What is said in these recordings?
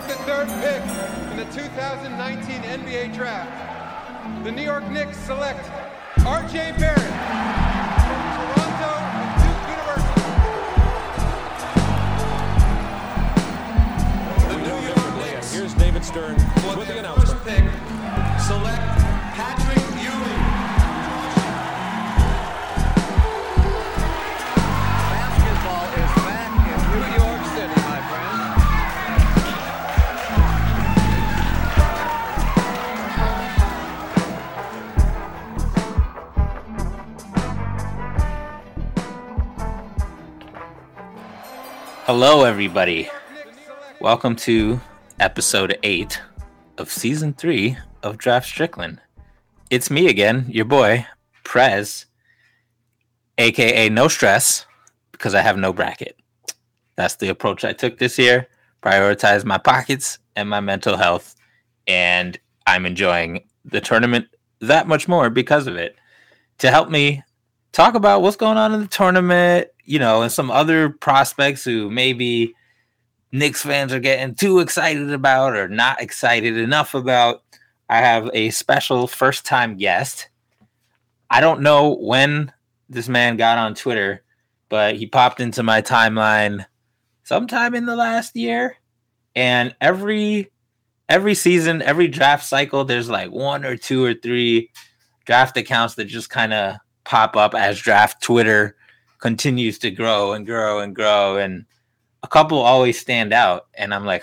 With the third pick in the 2019 NBA Draft, the New York Knicks select R.J. Barrett from Toronto and Duke University. The New York Knicks. Here's David Stern with the announcement. First pick, select Patrick Ewing. Basketball is back in New York City, my friend. Hello, everybody. Welcome to episode 8 of season 3 of Draft Strickland. It's me again, your boy, Prez, aka No Stress, because I have no bracket. That's the approach I took this year. Prioritize my pockets and my mental health, and I'm enjoying the tournament that much more because of it. To help me talk about what's going on in the tournament, you know, and some other prospects who maybe Knicks fans are getting too excited about or not excited enough about, I have a special first-time guest. I don't know when this man got on Twitter, but he popped into my timeline sometime in the last year. And every season, every draft cycle, there's like 1 or 2 or 3 draft accounts that just kind of pop up as draft Twitter continues to grow and grow and grow. And a couple always stand out. And I'm like,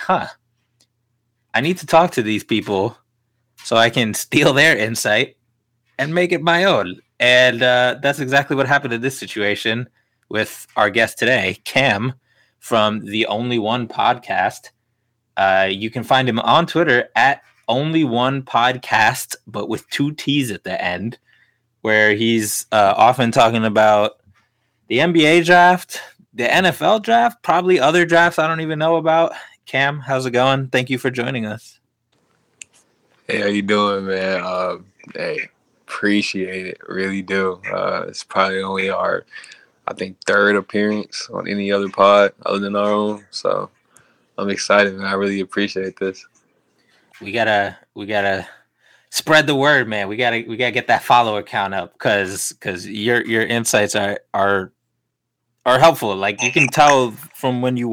I need to talk to these people so I can steal their insight and make it my own. And that's exactly what happened in this situation with our guest today, Cam from the Only One podcast. You can find him on Twitter at Only One Podcast, but with 2 T's at the end, where he's often talking about the NBA draft, the NFL draft, probably other drafts I don't even know about. Cam, how's it going? Thank you for joining us. Hey, how you doing, man? Hey, appreciate it. Really do. It's probably only our, I think, 3rd appearance on any other pod other than our own. So I'm excited, and I really appreciate this. We gotta spread the word, man. We gotta get that follower count up because your insights are helpful. Like, you can tell from when you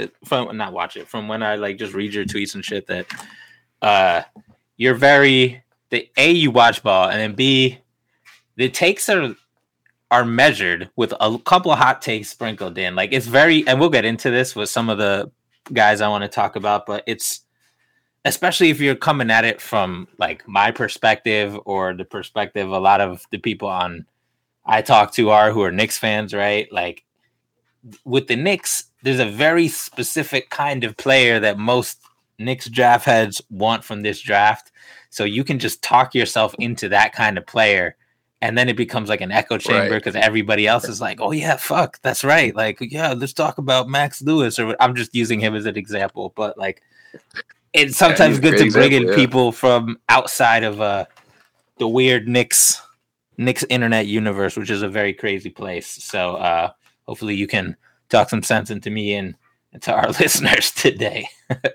from when I like just read your tweets and shit that you're very you watch ball, and then B, the takes are measured with a couple of hot takes sprinkled in. Like, it's very, and we'll get into this with some of the guys I want to talk about, but it's especially if you're coming at it from like my perspective or the perspective a lot of the people I talk to who are Knicks fans, right? Like, with the Knicks, there's a very specific kind of player that most Knicks draft heads want from this draft. So you can just talk yourself into that kind of player, and then it becomes like an echo chamber because everybody else is like, oh yeah, fuck, that's right. Like, yeah, let's talk about Max Lewis, or I'm just using him as an example, but like, it's sometimes good to bring in people from outside of the weird Knicks internet universe, which is a very crazy place. So hopefully you can talk some sense into me and to our listeners today.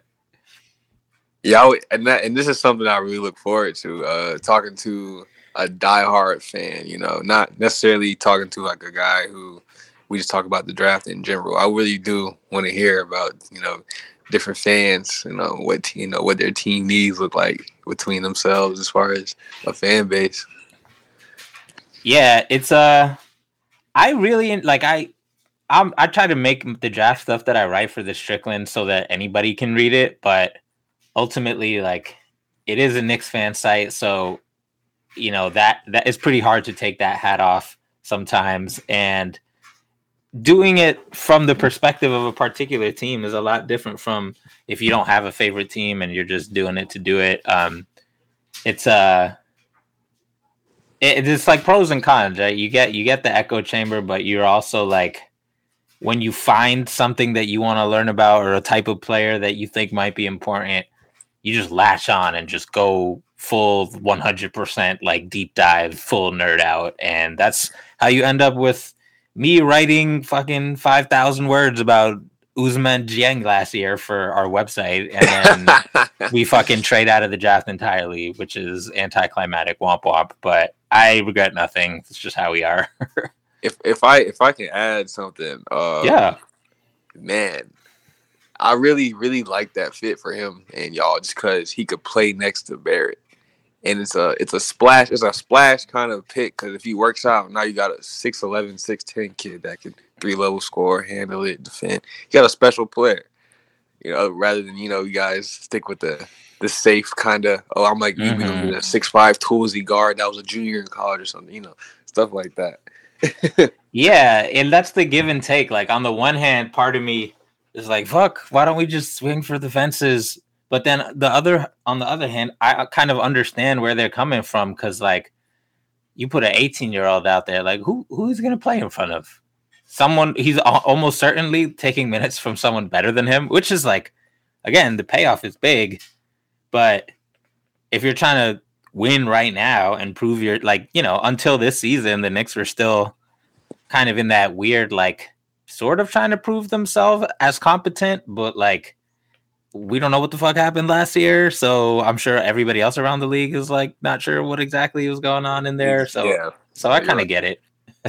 Yeah, and this is something I really look forward to, talking to a diehard fan, you know, not necessarily talking to like a guy who we just talk about the draft in general. I really do want to hear about, you know, different fans, what their team needs look like between themselves as far as a fan base. Yeah, it's I really like I try to make the draft stuff that I write for the Strickland so that anybody can read it, but ultimately, like, it is a Knicks fan site, so you know that is pretty hard to take that hat off sometimes, and doing it from the perspective of a particular team is a lot different from if you don't have a favorite team and you're just doing it to do it. It's like pros and cons, right? You get the echo chamber, but you're also like, when you find something that you want to learn about or a type of player that you think might be important, you just latch on and just go full 100% like deep dive, full nerd out. And that's how you end up with me writing fucking 5,000 words about Ousmane Dieng last year for our website, and then we fucking trade out of the draft entirely, which is anticlimactic, womp womp. But I regret nothing. It's just how we are. If I can add something, Yeah, man, I really like that fit for him and y'all, just because he could play next to Barrett, and it's a splash kind of pick, because if he works out, now you got a 6'11", 6'10" kid that can 3-level score, handle it, defend. You got a special player, rather than you guys stick with the safe kind of. Oh, I'm like you know, the 6'5" toolsy guard that was a junior in college or something, stuff like that. yeah, and that's the give and take. Like on the one hand, part of me is like, fuck, why don't we just swing for the fences? But then on the other hand, I kind of understand where they're coming from, because like you put an 18-year-old out there, like who's gonna play in front of someone? He's almost certainly taking minutes from someone better than him, which is like, again, the payoff is big. But if you're trying to win right now and prove you're like, until this season, the Knicks were still kind of in that weird, like, sort of trying to prove themselves as competent, but like, we don't know what the fuck happened last year. So I'm sure everybody else around the league is like, not sure what exactly was going on in there. So, yeah, so I kind of get it.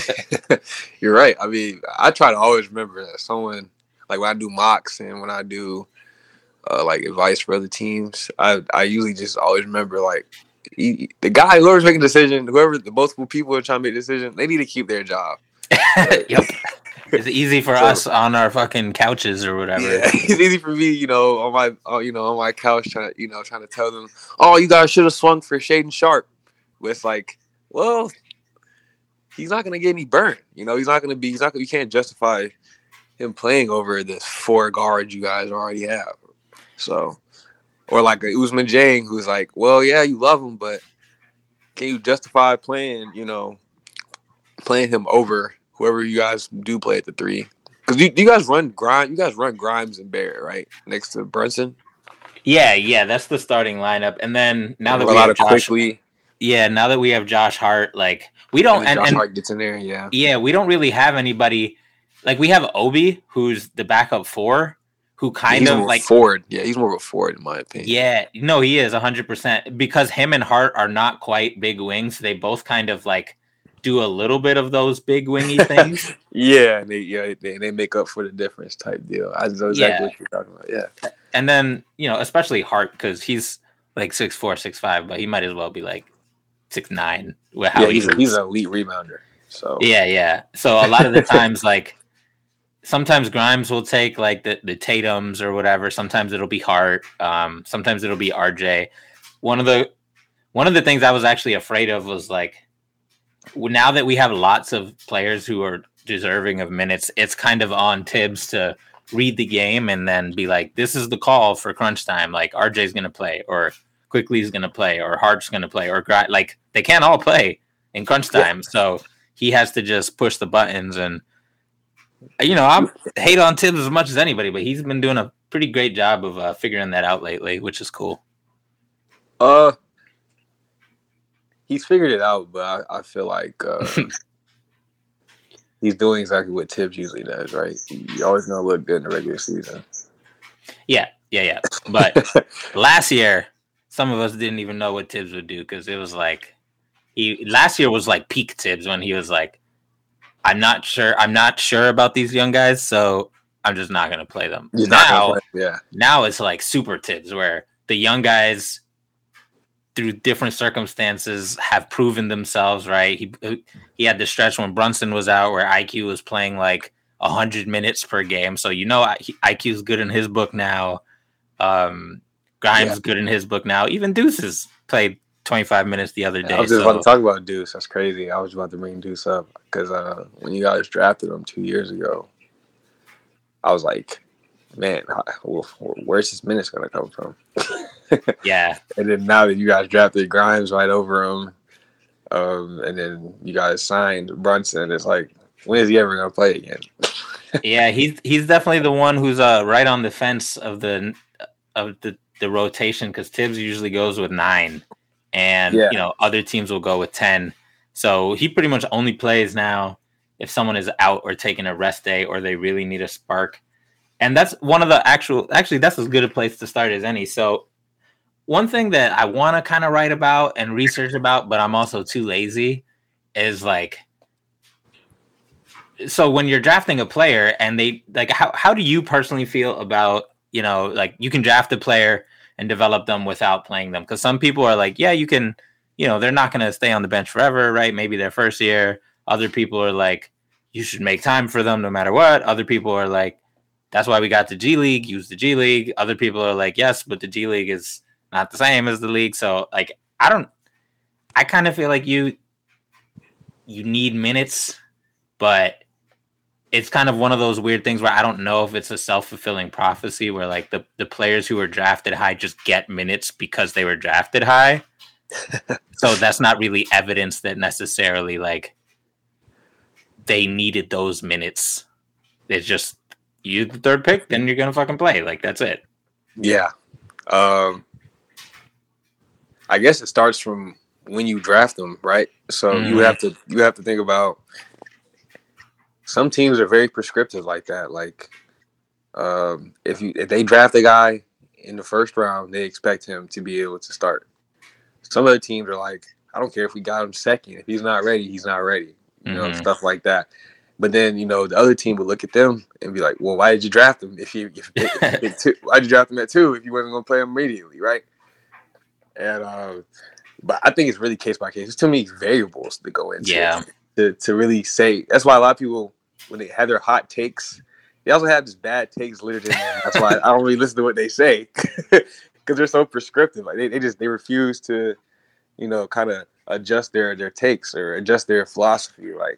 You're right. I mean, I try to always remember that someone, like when I do mocks and when I do like advice for other teams, I usually just always remember like the guy, whoever's making a decision, whoever the multiple people are trying to make a decision, they need to keep their job. Yep. It's easy for us on our fucking couches or whatever. Yeah, it's easy for me, on my couch trying to tell them, oh, you guys should have swung for Shaden Sharp. It's like, well, he's not gonna get any burn. You can't justify him playing over this 4 guards you guys already have. So, or like a Ousmane Dieng, who's like, well, yeah, you love him, but can you justify playing him over whoever you guys do play at the 3? Because you guys run Grimes. You guys run Grimes and Barrett, right, next to Brunson. Yeah, that's the starting lineup. And then now that now that we have Josh Hart, like we don't, and Josh Hart gets in there, yeah, we don't really have anybody. Like we have Obi, who's the backup 4, who kind of like forward. Yeah, he's more of a forward in my opinion. Yeah, no, he is 100%, because him and Hart are not quite big wings. They both kind of like do a little bit of those big wingy things. Yeah, they make up for the difference type deal. I know exactly what you're talking about. Yeah, and then especially Hart, because he's like 6'4", 6'5", but he might as well be like 6'9". He's an elite rebounder. So yeah. So a lot of the times, like sometimes Grimes will take like the Tatums or whatever. Sometimes it'll be Hart. Sometimes it'll be RJ. One of the things I was actually afraid of was like, now that we have lots of players who are deserving of minutes, it's kind of on Tibbs to read the game and then be like, this is the call for crunch time. Like RJ's going to play, or Quickly's going to play, or Hart's going to play, or like they can't all play in crunch time. Yeah. So he has to just push the buttons. And, I hate on Tibbs as much as anybody, but he's been doing a pretty great job of figuring that out lately, which is cool. He's figured it out, but I feel like he's doing exactly what Tibbs usually does, right? You're always going to look good in the regular season. Yeah. But last year, some of us didn't even know what Tibbs would do, because it was like last year was like peak Tibbs, when he was like, I'm not sure about these young guys, so I'm just not going to play them. Now it's like super Tibbs, where the young guys, through different circumstances, have proven themselves, right? He had the stretch when Brunson was out where IQ was playing like 100 minutes per game. So, IQ is good in his book now. Grimes is good in his book now. Even Deuce has played 25 minutes the other day. I was just about to talk about Deuce. That's crazy. I was about to bring Deuce up because when you guys drafted him 2 years ago, I was like, man, where's his minutes going to come from? Yeah. And then now that you guys drafted Grimes right over him, and then you guys signed Brunson, it's like, when is he ever going to play again? Yeah, he's definitely the one who's right on the fence of the rotation, because Tibbs usually goes with 9, and other teams will go with 10. So he pretty much only plays now if someone is out or taking a rest day or they really need a spark. And that's one of the actually, that's as good a place to start as any. So one thing that I want to kind of write about and research about, but I'm also too lazy, is like, so when you're drafting a player and they like, how do you personally feel about, like you can draft a player and develop them without playing them? Because some people are like, yeah, you can, they're not going to stay on the bench forever, right? Maybe their first year. Other people are like, you should make time for them no matter what. Other people are like, that's why we got the G League, use the G League. Other people are like, yes, but the G League is not the same as the league. So like, I kind of feel like you need minutes, but it's kind of one of those weird things where I don't know if it's a self-fulfilling prophecy where like the players who were drafted high just get minutes because they were drafted high. So that's not really evidence that necessarily like they needed those minutes. It's just, you the third pick, then you're gonna fucking play. Like that's it. Yeah. I guess it starts from when you draft them, right? So you have to think about, some teams are very prescriptive like that. Like if they draft a guy in the first round, they expect him to be able to start. Some other teams are like, I don't care if we got him second. If he's not ready, he's not ready. Stuff like that. But then, the other team would look at them and be like, well, why did you draft him? Why'd you draft him at 2 if you wasn't going to play him immediately, right? And but I think it's really case by case. There's too many variables to go into to really say. That's why a lot of people, when they have their hot takes, they also have just bad takes littered in there. That's why I don't really listen to what they say because they're so prescriptive. Like they refuse to, kind of adjust their takes or adjust their philosophy. Like,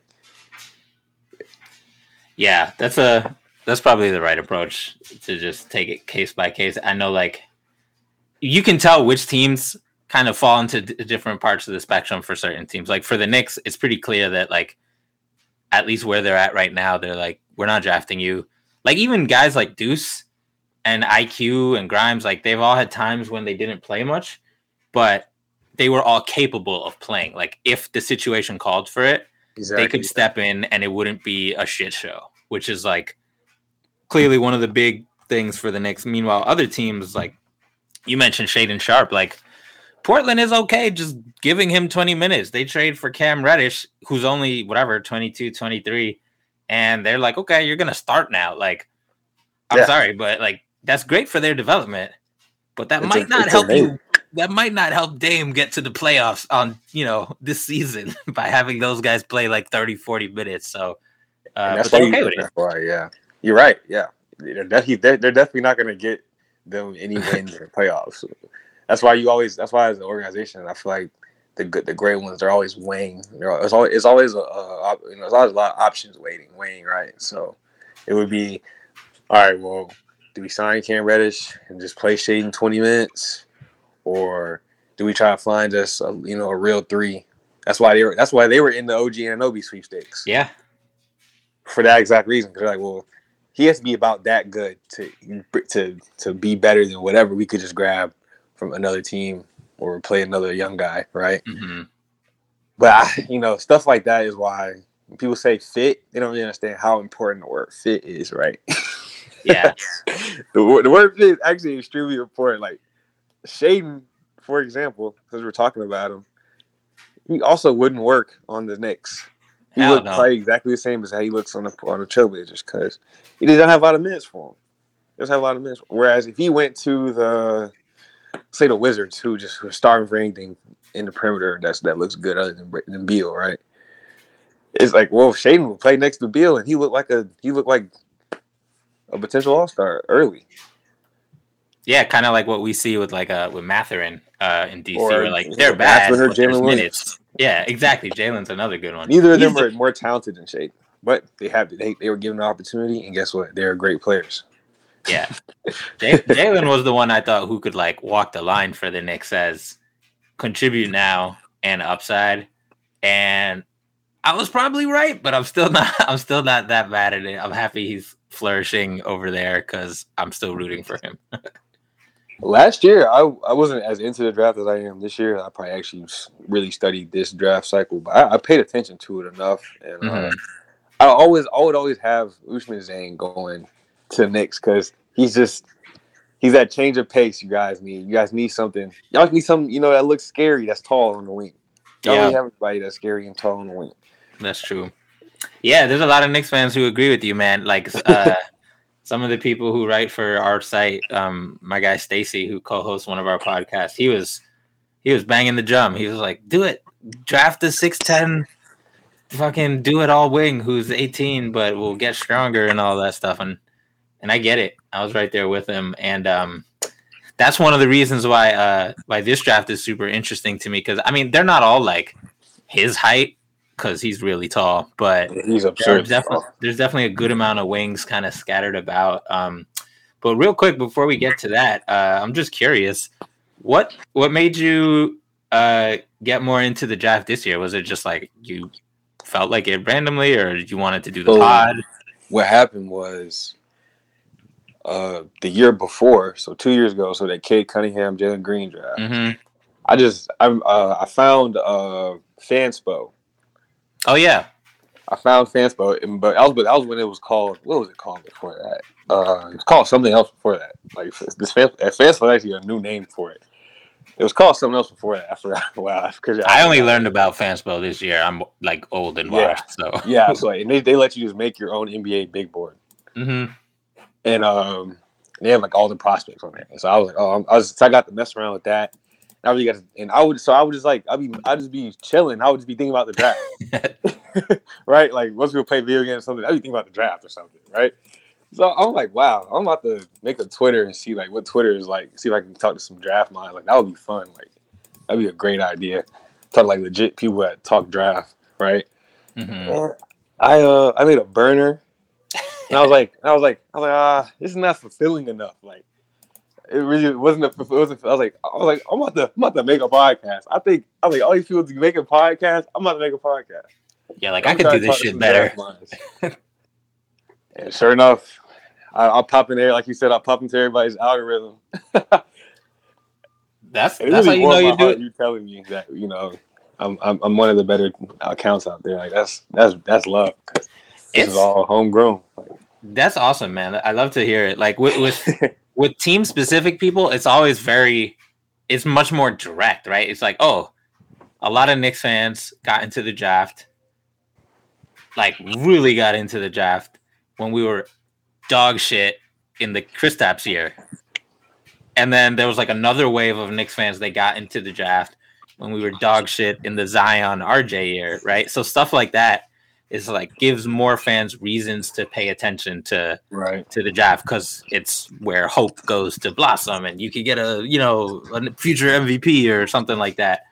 yeah, that's probably the right approach, to just take it case by case. I know, like, you can tell which teams kind of fall into different parts of the spectrum for certain teams. Like for the Knicks, it's pretty clear that like, at least where they're at right now, they're like, we're not drafting you. Like even guys like Deuce and IQ and Grimes, like they've all had times when they didn't play much, but they were all capable of playing. Like if the situation called for it, they could step in and it wouldn't be a shit show, which is like clearly one of the big things for the Knicks. Meanwhile, other teams, like you mentioned Shaedon Sharpe, like Portland is okay just giving him 20 minutes. They trade for Cam Reddish, who's only 22, 23, and they're like, okay, you're going to start now. Like, I'm sorry, but like that's great for their development, but that might not help you. That might not help Dame get to the playoffs on, this season by having those guys play like 30, 40 minutes. So that's why okay with it. Why, yeah. You're right. Yeah. They're definitely not going to get them any wins in the playoffs. That's why as an organization, I feel like the great ones are always weighing. It's always a lot of options weighing, right? So it would be, all right, well, do we sign Cam Reddish and just play Shaedon 20 minutes? Or do we try to find us a real 3? That's why they were in the OG Anunoby sweepstakes. Yeah. For that exact reason. Because they're like, well, he has to be about that good to be better than whatever we could just grab from another team or play another young guy, right? Mm-hmm. But stuff like that is why when people say fit, they don't really understand how important the word fit is, right? Yeah. the word fit is actually extremely important. Like Shaedon, for example, because we're talking about him, he also wouldn't work on the Knicks. He would play exactly the same as how he looks on the Trailblazers because he doesn't have a lot of minutes for him. He doesn't have a lot of minutes. Whereas if he went to the Wizards, who are starving for anything in the perimeter that looks good other than Beal, right? It's like, well, Shaedon would play next to Beal, and he looked like a potential All-Star early. Yeah, kind of like what we see with with Mathurin in DC, where like they're bad, but there's minutes. Yeah, exactly. Jalen's another good one. Neither of them are more talented than Shaedon, but they were given an opportunity, and guess what? They're great players. Yeah, Jalen was the one I thought who could walk the line for the Knicks as contribute now and upside, and I was probably right, but I'm still not that bad at it. I'm happy he's flourishing over there because I'm still rooting for him. Last year, I wasn't as into the draft as I am this year. I probably actually really studied this draft cycle, but I paid attention to it enough, and I would always have Ousmane Dieng going to the Knicks because he's that change of pace you guys need. You guys need something. Y'all need something, that looks scary, that's tall on the wing. Y'all don't have anybody that's scary and tall on the wing. That's true. Yeah, there's a lot of Knicks fans who agree with you, man. Like some of the people who write for our site, my guy Stacy, who co-hosts one of our podcasts, he was banging the drum. He was like, "Do it, draft the 6'10", fucking do it all wing who's 18, but will get stronger and all that stuff." And I get it. I was right there with him, and that's one of the reasons why this draft is super interesting to me. Because I mean, they're not all like his height, because he's really tall, but he's absurd. There's definitely a good amount of wings kind of scattered about. But real quick before we get to that, I'm just curious, what made you get more into the draft this year? Was it just like you felt like it randomly, or you wanted to do the pod? What happened was the year before, so 2 years ago, so that Cade Cunningham, Jalen Green draft. Mm-hmm. I found Fanspo. Oh yeah, I found Fanspo, but that was when it was called. What was it called before that? It was called something else before that. Like this Fanspo was actually a new name for it. It was called something else before that. I forgot. Wow, I only learned about Fanspo this year. I'm like old and washed, so So and they let you just make your own NBA big board. Mm-hmm. And they have like all the prospects on there. And so I was like, I got to mess around with that. I really got to, and I would just be chilling. I would just be thinking about the draft, right? Like once we would play video games or something, I'd be thinking about the draft or something, right? So I'm like, wow, I'm about to make a Twitter and see like what Twitter is like. See if I can talk to some draft minds. Like that would be fun. Like that'd be a great idea. Talk to like legit people that talk draft, right? Mm-hmm. And I made a burner, and I was like, this is not fulfilling enough. Like. It really wasn't. I was like, I'm about to make a podcast. I think all these people to make a podcast. I'm about to make a podcast. Yeah, like I could do this shit better. And sure enough, I'll pop in there, like you said. I'll pop into everybody's algorithm. That's how you know you do it. You telling me that I'm one of the better accounts out there. Like that's love. This is all homegrown. That's awesome, man. I love to hear it. Like with team specific people, it's always it's much more direct, right? It's like, oh, a lot of Knicks fans got into the draft, like really got into the draft when we were dog shit in the Kristaps year. And then there was like another wave of Knicks fans that got into the draft when we were dog shit in the Zion RJ year, right? So stuff like that is like gives more fans reasons to pay attention to the draft, because it's where hope goes to blossom and you could get a future MVP or something like that.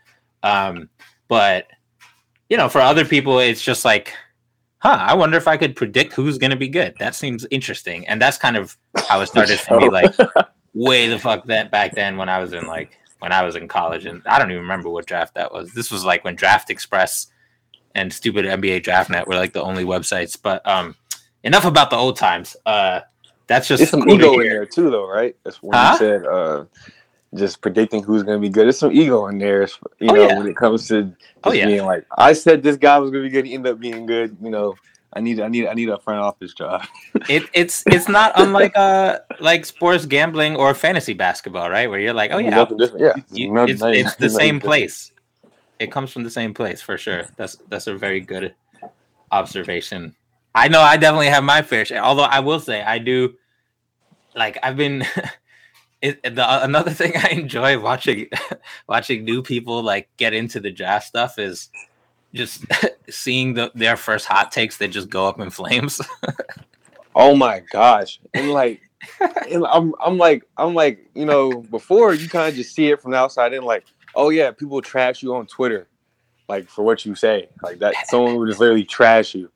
But for other people, it's just like, I wonder if I could predict who's going to be good. That seems interesting. And that's kind of how it started for me, like way the fuck that back then when I was in college, and I don't even remember what draft that was. This was like when Draft Express and stupid NBA DraftNet were like the only websites. But enough about the old times. That's just there's some ego in there too, though, right? That's when you said just predicting who's going to be good. There's some ego in there, when it comes to being like, I said this guy was going to be good. He ended up being good. I need a front office job. It's not unlike like sports gambling or fantasy basketball, right? Where you're like, oh yeah, it's the same place. It comes from the same place for sure. That's a very good observation. I know I definitely have my fair share. Although I will say I do, like I've been. Another thing I enjoy watching new people like get into the draft stuff is just seeing their first hot takes that just go up in flames. Oh my gosh! And like, I'm like, before you kind of just see it from the outside and like. Oh yeah, people trash you on Twitter, like for what you say, like that. Someone would just literally trash you,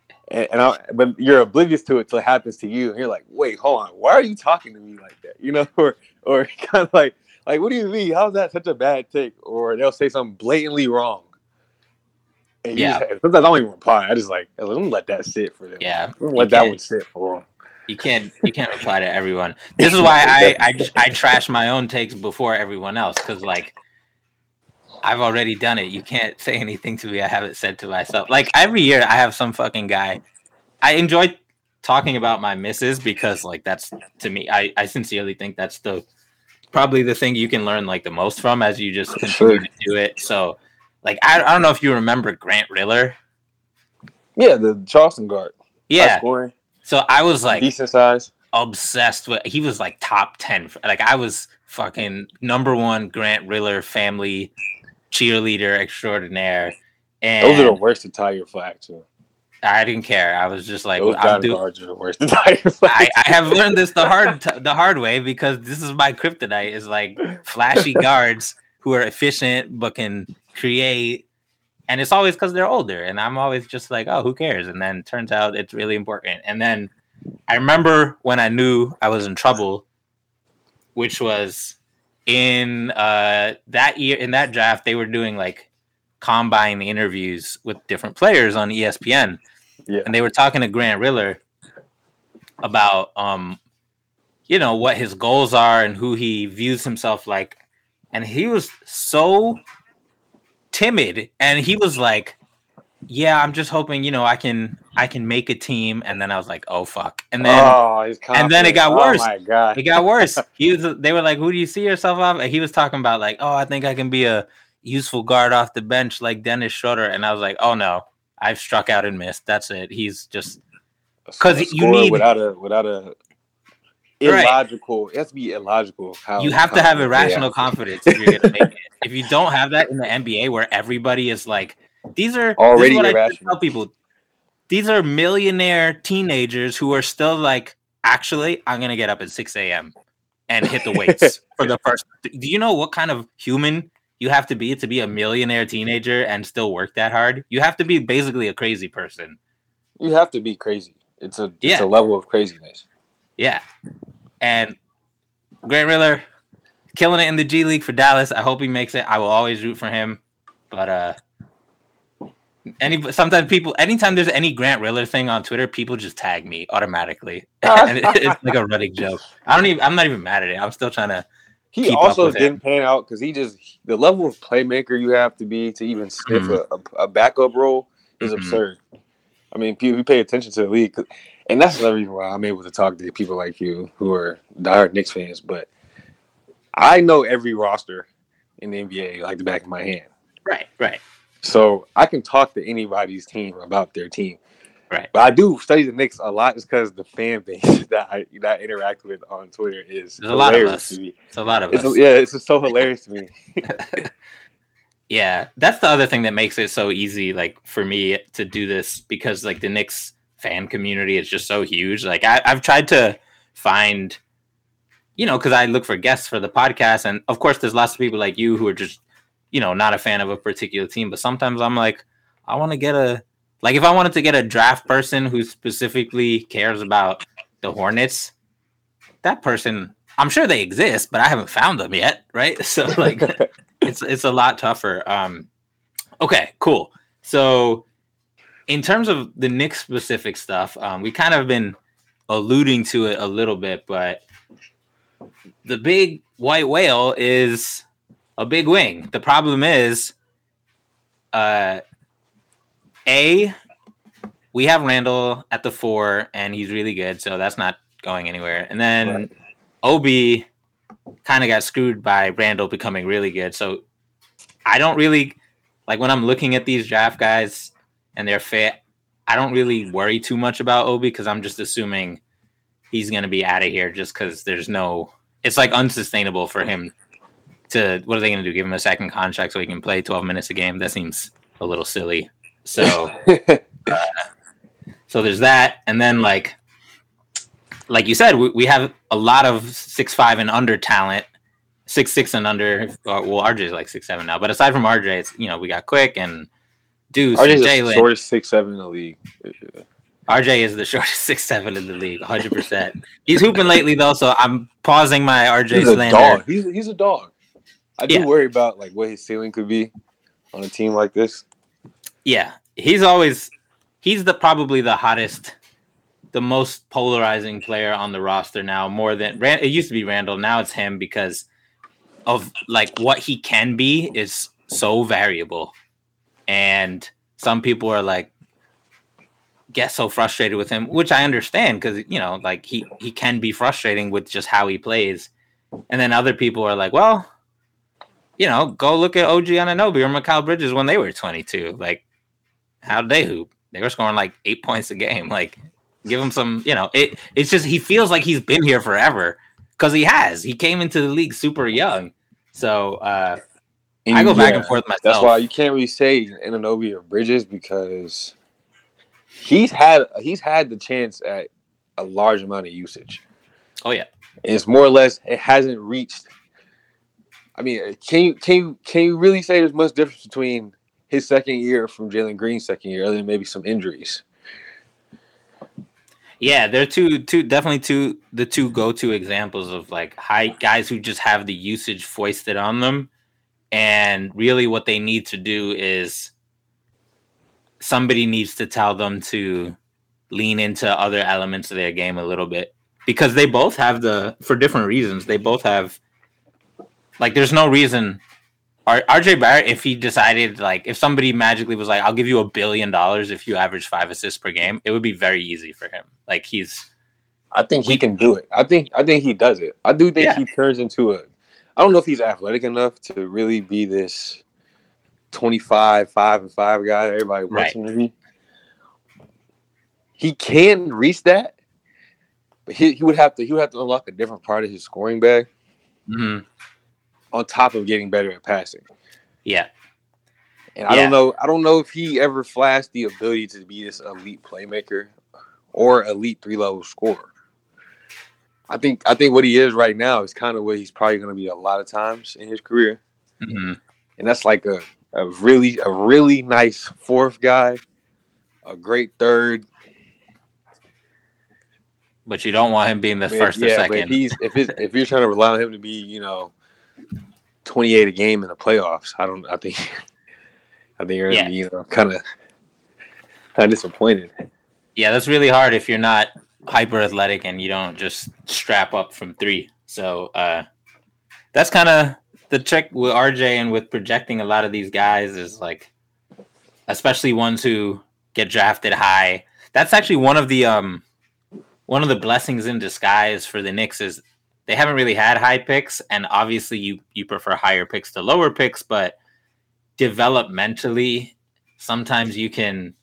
but you're oblivious to it till it happens to you, and you're like, wait, hold on, why are you talking to me like that? Or kind of like what do you mean? How's that such a bad take? Or they'll say something blatantly wrong. And sometimes I don't even reply. I just like let me let that sit for them. Yeah, let that one sit for them. You can't reply to everyone. This is why I trash my own takes before everyone else, because like. I've already done it. You can't say anything to me I haven't said to myself. Like every year I have some fucking guy. I enjoy talking about my misses because like that's to me, I sincerely think that's probably the thing you can learn like the most from as you just continue to do it. So like I don't know if you remember Grant Riller. Yeah, the Charleston guard. Yeah. Scoring. So I was like decent size. Obsessed with. He was like top 10. Like I was fucking #1 Grant Riller family cheerleader extraordinaire. And those are the worst to tie your flag to. I didn't care. I was just like, those guards are the worst to tie your flag. I have learned this the hard way because this is my kryptonite. Is like flashy guards who are efficient but can create. And it's always because they're older. And I'm always just like, oh, who cares? And then it turns out it's really important. And then I remember when I knew I was in trouble, which was in that year, in that draft, they were doing like combine interviews with different players on ESPN. Yeah. And they were talking to Grant Riller about, what his goals are and who he views himself like. And he was so timid, and he was like, "Yeah, I'm just hoping, I can make a team." And then I was like, "Oh fuck!" And then it got worse. Oh my god, it got worse. They were like, "Who do you see yourself off?" And he was talking about like, "Oh, I think I can be a useful guard off the bench like Dennis Schroeder." And I was like, "Oh no, I've struck out and missed. That's it. He's just because you need without a." Illogical. It has to be illogical. You have to have irrational confidence if you're gonna make it. If you don't have that in the NBA, where everybody is like, these are already what I tell people. These are millionaire teenagers who are still like, actually, I'm gonna get up at 6 a.m. and hit the weights for the first. Do you know what kind of human you have to be a millionaire teenager and still work that hard? You have to be basically a crazy person. You have to be crazy. It's a level of craziness. Yeah. And Grant Riller killing it in the G League for Dallas. I hope he makes it. I will always root for him. But anytime there's any Grant Riller thing on Twitter, people just tag me automatically. And it's like a running joke. I'm not even mad at it. I'm still trying to He also didn't pan out because the level of playmaker you have to be to even sniff a backup role is absurd. I mean, we pay attention to the league. And that's the reason why I'm able to talk to people like you who are diehard Knicks fans. But I know every roster in the NBA like the back of my hand. Right. So I can talk to anybody's team about their team. Right. But I do study the Knicks a lot just because the fan base that I interact with on Twitter is hilarious to me. It's a lot of us. Yeah, it's just so hilarious to me. Yeah, that's the other thing that makes it so easy, like for me to do this, because like the Knicks fan community is just so huge. Like I've tried to find, because I look for guests for the podcast, and of course there's lots of people like you who are just, not a fan of a particular team. But sometimes I'm like, I want to get if I wanted to get a draft person who specifically cares about the Hornets, that person, I'm sure they exist, but I haven't found them yet, right? So like, it's a lot tougher. Okay, cool. So in terms of the Knicks specific stuff, we kind of been alluding to it a little bit, but the big white whale is a big wing. The problem is, we have Randall at the 4, and he's really good, so that's not going anywhere. And then Obi kind of got screwed by Randall becoming really good. So I don't really, like when I'm looking at these draft guys and they're fit, I don't really worry too much about Obi because I'm just assuming he's going to be out of here just because it's like unsustainable for him to, what are they going to do? Give him a second contract so he can play 12 minutes a game? That seems a little silly. So, so there's that. And then like you said, we have a lot of 6'5" and under talent, 6'6" and under. Well, RJ's like 6'7" now, but aside from RJ, it's we got Quick and Deuce and Jalen. The shortest 6'7" in the league. RJ is the shortest 6'7" in the league, 100%. He's hooping lately though, so I'm pausing my RJ slander. He's a dog. I do worry about like what his ceiling could be on a team like this. Yeah, he's probably the hottest, the most polarizing player on the roster now, more than it used to be Randall. Now it's him because of like what he can be is so variable. And some people are like get so frustrated with him, which I understand because, you know, like he can be frustrating with just how he plays. And then other people are like, well, you know, go look at OG Anunoby or Mikal Bridges when they were 22. Like, how did they hoop? They were scoring like 8 points a game. Like, give him some, you know, it's just he feels like he's been here forever because he has. He came into the league super young. So I go back and forth myself. That's why you can't really say Anunoby or Bridges because he's had the chance at a large amount of usage. Oh yeah. And it's more or less it hasn't reached. I mean, can you really say there's much difference between his second year from Jalen Green's second year, other than maybe some injuries? Yeah, they're definitely the two go-to examples of like high guys who just have the usage foisted on them. And really what they need to do is somebody needs to tell them to lean into other elements of their game a little bit because they both have for different reasons. They both have, like, there's no reason. RJ Barrett, if he decided, like, if somebody magically was like, I'll give you $1 billion if you average 5 assists per game, it would be very easy for him. Like, I think he can do it. I think he does it. I do think he turns into I don't know if he's athletic enough to really be this 25, 5-5 guy that everybody wants him to be. He can reach that, but he would have to unlock a different part of his scoring bag. Mm-hmm. On top of getting better at passing. Yeah. And I don't know if he ever flashed the ability to be this elite playmaker or elite 3-level scorer. I think what he is right now is kind of what he's probably going to be a lot of times in his career. Mm-hmm. And that's like a really nice fourth guy, a great third. But you don't want him being the first or second. But if you're trying to rely on him to be, you know, 28 a game in the playoffs, I think you're gonna be, you know, kind of disappointed. Yeah, that's really hard if you're not hyper athletic and you don't just strap up from 3. So that's kind of the trick with RJ and with projecting a lot of these guys is like, especially ones who get drafted high. That's actually one of the blessings in disguise for the Knicks is they haven't really had high picks, and obviously you prefer higher picks to lower picks, but developmentally, sometimes you can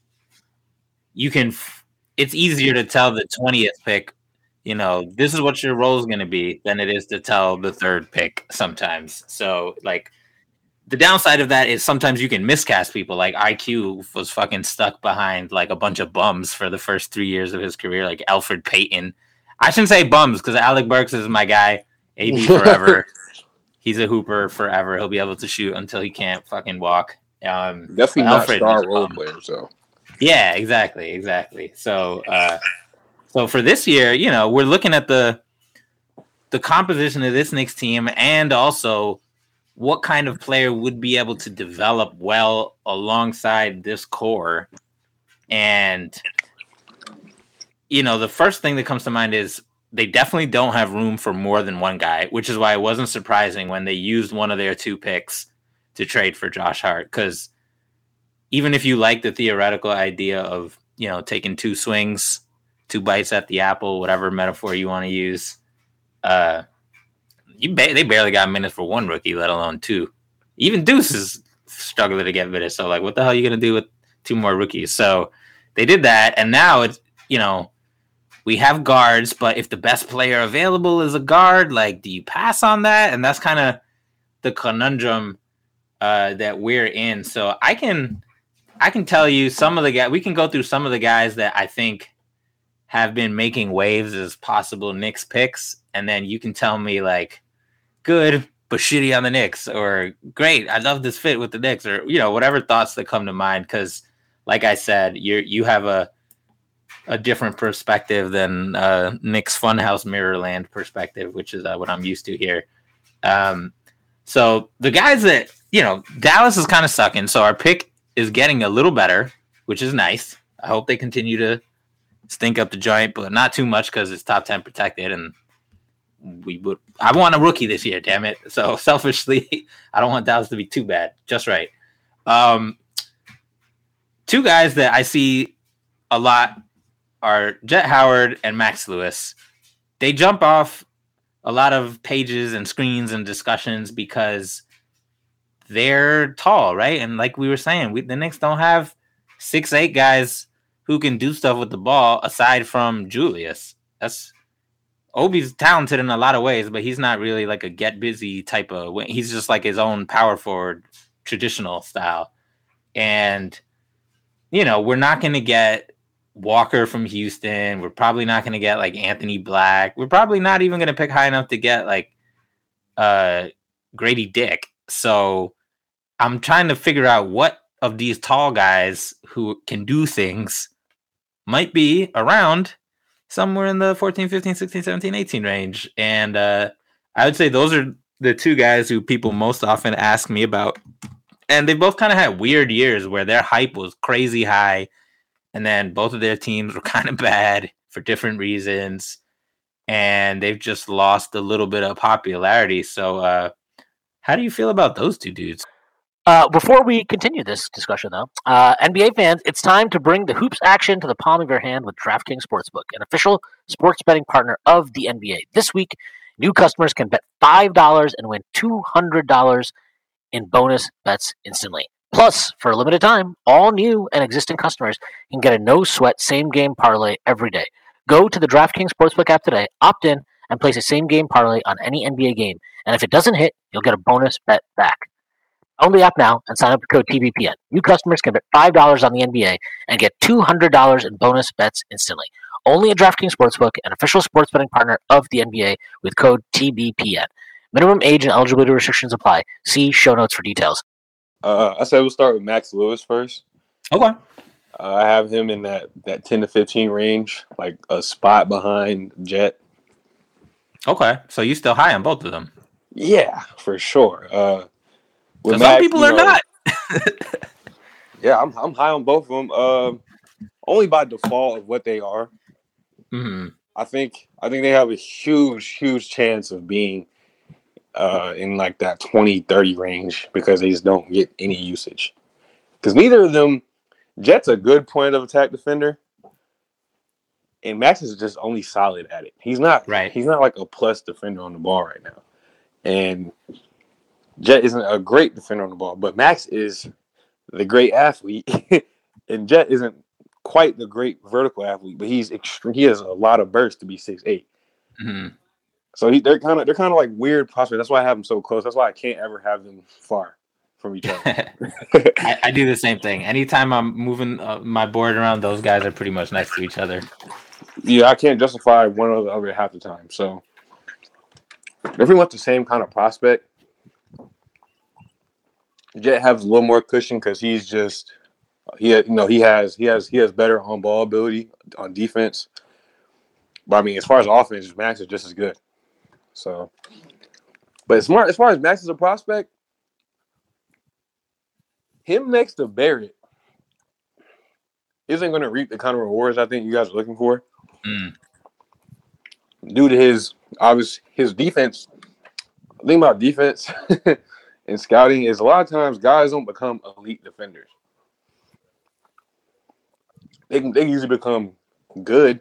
it's easier to tell the 20th pick, you know, this is what your role is going to be than it is to tell the 3rd pick sometimes. So like the downside of that is sometimes you can miscast people. Like IQ was fucking stuck behind like a bunch of bums for the first 3 years of his career, like Elfrid Payton. I shouldn't say bums because Alec Burks is my guy. AB forever. He's a hooper forever. He'll be able to shoot until he can't fucking walk. Definitely not star role player. So yeah, exactly. So so for this year, you know, we're looking at the composition of this Knicks team and also what kind of player would be able to develop well alongside this core. And you know, the first thing that comes to mind is they definitely don't have room for more than one guy, which is why it wasn't surprising when they used one of their 2 picks to trade for Josh Hart. Because even if you like the theoretical idea of, you know, taking 2 swings, 2 bites at the apple, whatever metaphor you want to use, they barely got minutes for 1 rookie, let alone 2. Even Deuce is struggling to get minutes. So, like, what the hell are you going to do with 2 more rookies? So they did that, and now it's, you know, we have guards, but if the best player available is a guard, like, do you pass on that? And that's kind of the conundrum that we're in. So I can tell you some of the guys. We can go through some of the guys that I think have been making waves as possible Knicks picks, and then you can tell me like, good but shitty on the Knicks, or great, I love this fit with the Knicks, or you know, whatever thoughts that come to mind. Because, like I said, you have a different perspective than Knicks Funhouse Mirrorland perspective, which is what I'm used to here. So the guys that, you know, Dallas is kind of sucking. So our pick is getting a little better, which is nice. I hope they continue to stink up the joint, but not too much because it's top 10 protected. And I want a rookie this year, damn it. So selfishly, I don't want Dallas to be too bad. Just right. 2 guys that I see a lot are Jet Howard and Max Lewis. They jump off a lot of pages and screens and discussions because they're tall, right? And like we were saying, the Knicks don't have 6'8" guys who can do stuff with the ball aside from Julius. Obi's talented in a lot of ways, but he's not really like a get busy type of. He's just like his own power forward, traditional style. And, we're not going to get Walker from Houston. We're probably not going to get like Anthony Black. We're probably not even going to pick high enough to get like Grady Dick. So I'm trying to figure out what of these tall guys who can do things might be around somewhere in the 14, 15, 16, 17, 18 range. And I would say those are the two guys who people most often ask me about. And they both kind of had weird years where their hype was crazy high. And then both of their teams were kind of bad for different reasons. And they've just lost a little bit of popularity. So how do you feel about those two dudes? Before we continue this discussion, though, NBA fans, it's time to bring the hoops action to the palm of your hand with DraftKings Sportsbook, an official sports betting partner of the NBA. This week, new customers can bet $5 and win $200 in bonus bets instantly. Plus, for a limited time, all new and existing customers can get a no-sweat same-game parlay every day. Go to the DraftKings Sportsbook app today, opt in, and place a same-game parlay on any NBA game. And if it doesn't hit, you'll get a bonus bet back. Own the app now and sign up with code TBPN. New customers can bet $5 on the NBA and get $200 in bonus bets instantly. Only at DraftKings Sportsbook, an official sports betting partner of the NBA, with code TBPN. Minimum age and eligibility restrictions apply. See show notes for details. I said we'll start with Max Lewis first. Okay. I have him in that 10 to 15 range, like a spot behind Jet. Okay. So you still high on both of them? Yeah, for sure. Some people are not. Yeah, I'm high on both of them. Only by default of what they are. Mm-hmm. I think they have a huge chance of being in like that 20-30 range because they just don't get any usage. Because neither of them, Jet's a good point of attack defender, and Max is just only solid at it. He's not right. He's not like a plus defender on the ball right now, and Jet isn't a great defender on the ball, but Max is the great athlete, and Jet isn't quite the great vertical athlete, but he has a lot of burst to be 6'8". Mm-hmm. So they're kind of like weird prospects. That's why I have them so close. That's why I can't ever have them far from each other. I do the same thing. Anytime I'm moving my board around, those guys are pretty much next to each other. Yeah, I can't justify one or the other half the time. So they're pretty much the same kind of prospect. Jet has a little more cushion because he's just he has better on ball ability on defense. But I mean, as far as offense, Max is just as good. So, but as far as Max is a prospect, him next to Barrett isn't going to reap the kind of rewards I think you guys are looking for. Due to his defense. The thing about defense and scouting is a lot of times guys don't become elite defenders. They usually become good.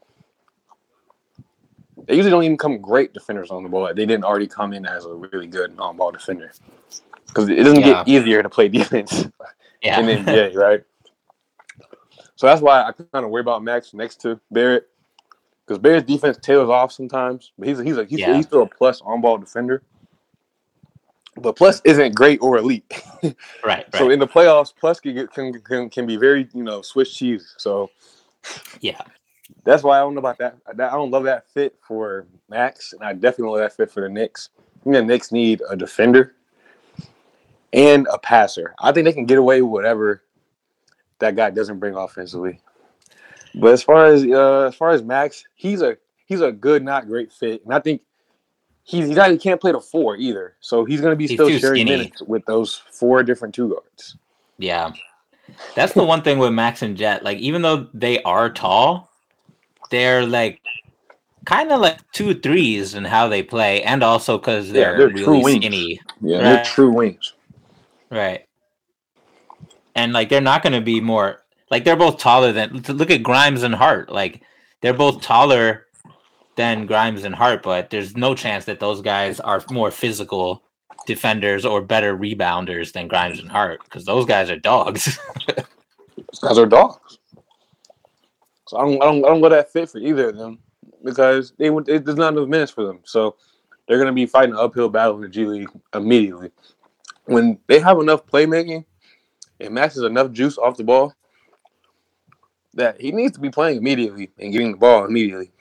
They usually don't even become great defenders on the ball. They didn't already come in as a really good on-ball defender. Because it doesn't get easier to play defense in the NBA, right? So that's why I kind of worry about Max next to Barrett. Because Barrett's defense tails off sometimes. But he's still a plus on-ball defender. But plus isn't great or elite. Right. So in the playoffs, plus can be very, Swiss cheese. So yeah. That's why I don't know about that. I don't love that fit for Max, and I definitely don't love that fit for the Knicks. I think the Knicks need a defender and a passer. I think they can get away with whatever that guy doesn't bring offensively. But as far as Max, he's a good, not great fit, and I think he can't play the 4 either. So he's going to be still sharing minutes with those 4 different 2 guards. Yeah, that's the one thing with Max and Jet. Like, even though they are tall, they're like kind of like 2 3s in how they play, and also because they're really true wings. Skinny. Yeah, right? They're true wings. Right. And like they're not going to be more Like they're both taller than. Look at Grimes and Hart. Like they're both taller than Grimes and Hart, but there's no chance that those guys are more physical defenders or better rebounders than Grimes and Hart because those guys are dogs. Those guys are dogs. So I don't go that fit for either of them because there's not enough minutes for them. So they're going to be fighting an uphill battle in the G League immediately. When they have enough playmaking and Max has enough juice off the ball, that he needs to be playing immediately and getting the ball immediately.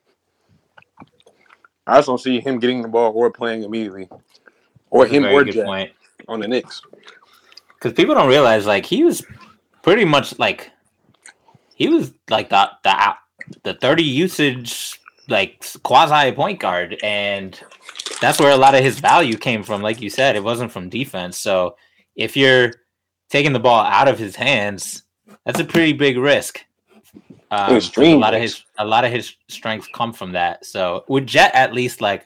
I just don't see him getting the ball or playing immediately, or him or Jack on the Knicks. Because people don't realize, like, he was pretty much like the 30 usage, like, quasi point guard, and that's where a lot of his value came from. Like you said, it wasn't from defense. So if you're taking the ball out of his hands, that's a pretty big risk. A lot of his strengths come from that. So with Jet, at least, like,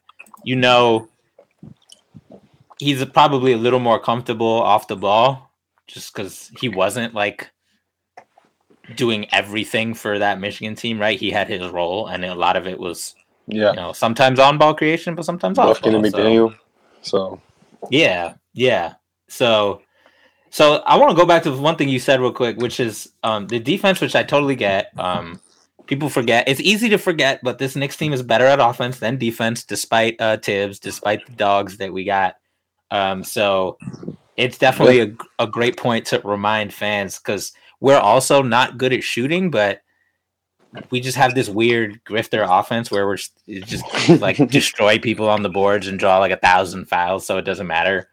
he's probably a little more comfortable off the ball, just because he wasn't like doing everything for that Michigan team, right? He had his role, and a lot of it was, sometimes on ball creation, but sometimes off ball. McDaniel. So yeah. So I want to go back to one thing you said real quick, which is the defense, which I totally get. People forget. It's easy to forget, but this Knicks team is better at offense than defense, despite Tibbs, despite the dogs that we got. So it's definitely a great point to remind fans, because we're also not good at shooting, but we just have this weird grifter offense where we're just like destroy people on the boards and draw like 1,000 fouls, so it doesn't matter.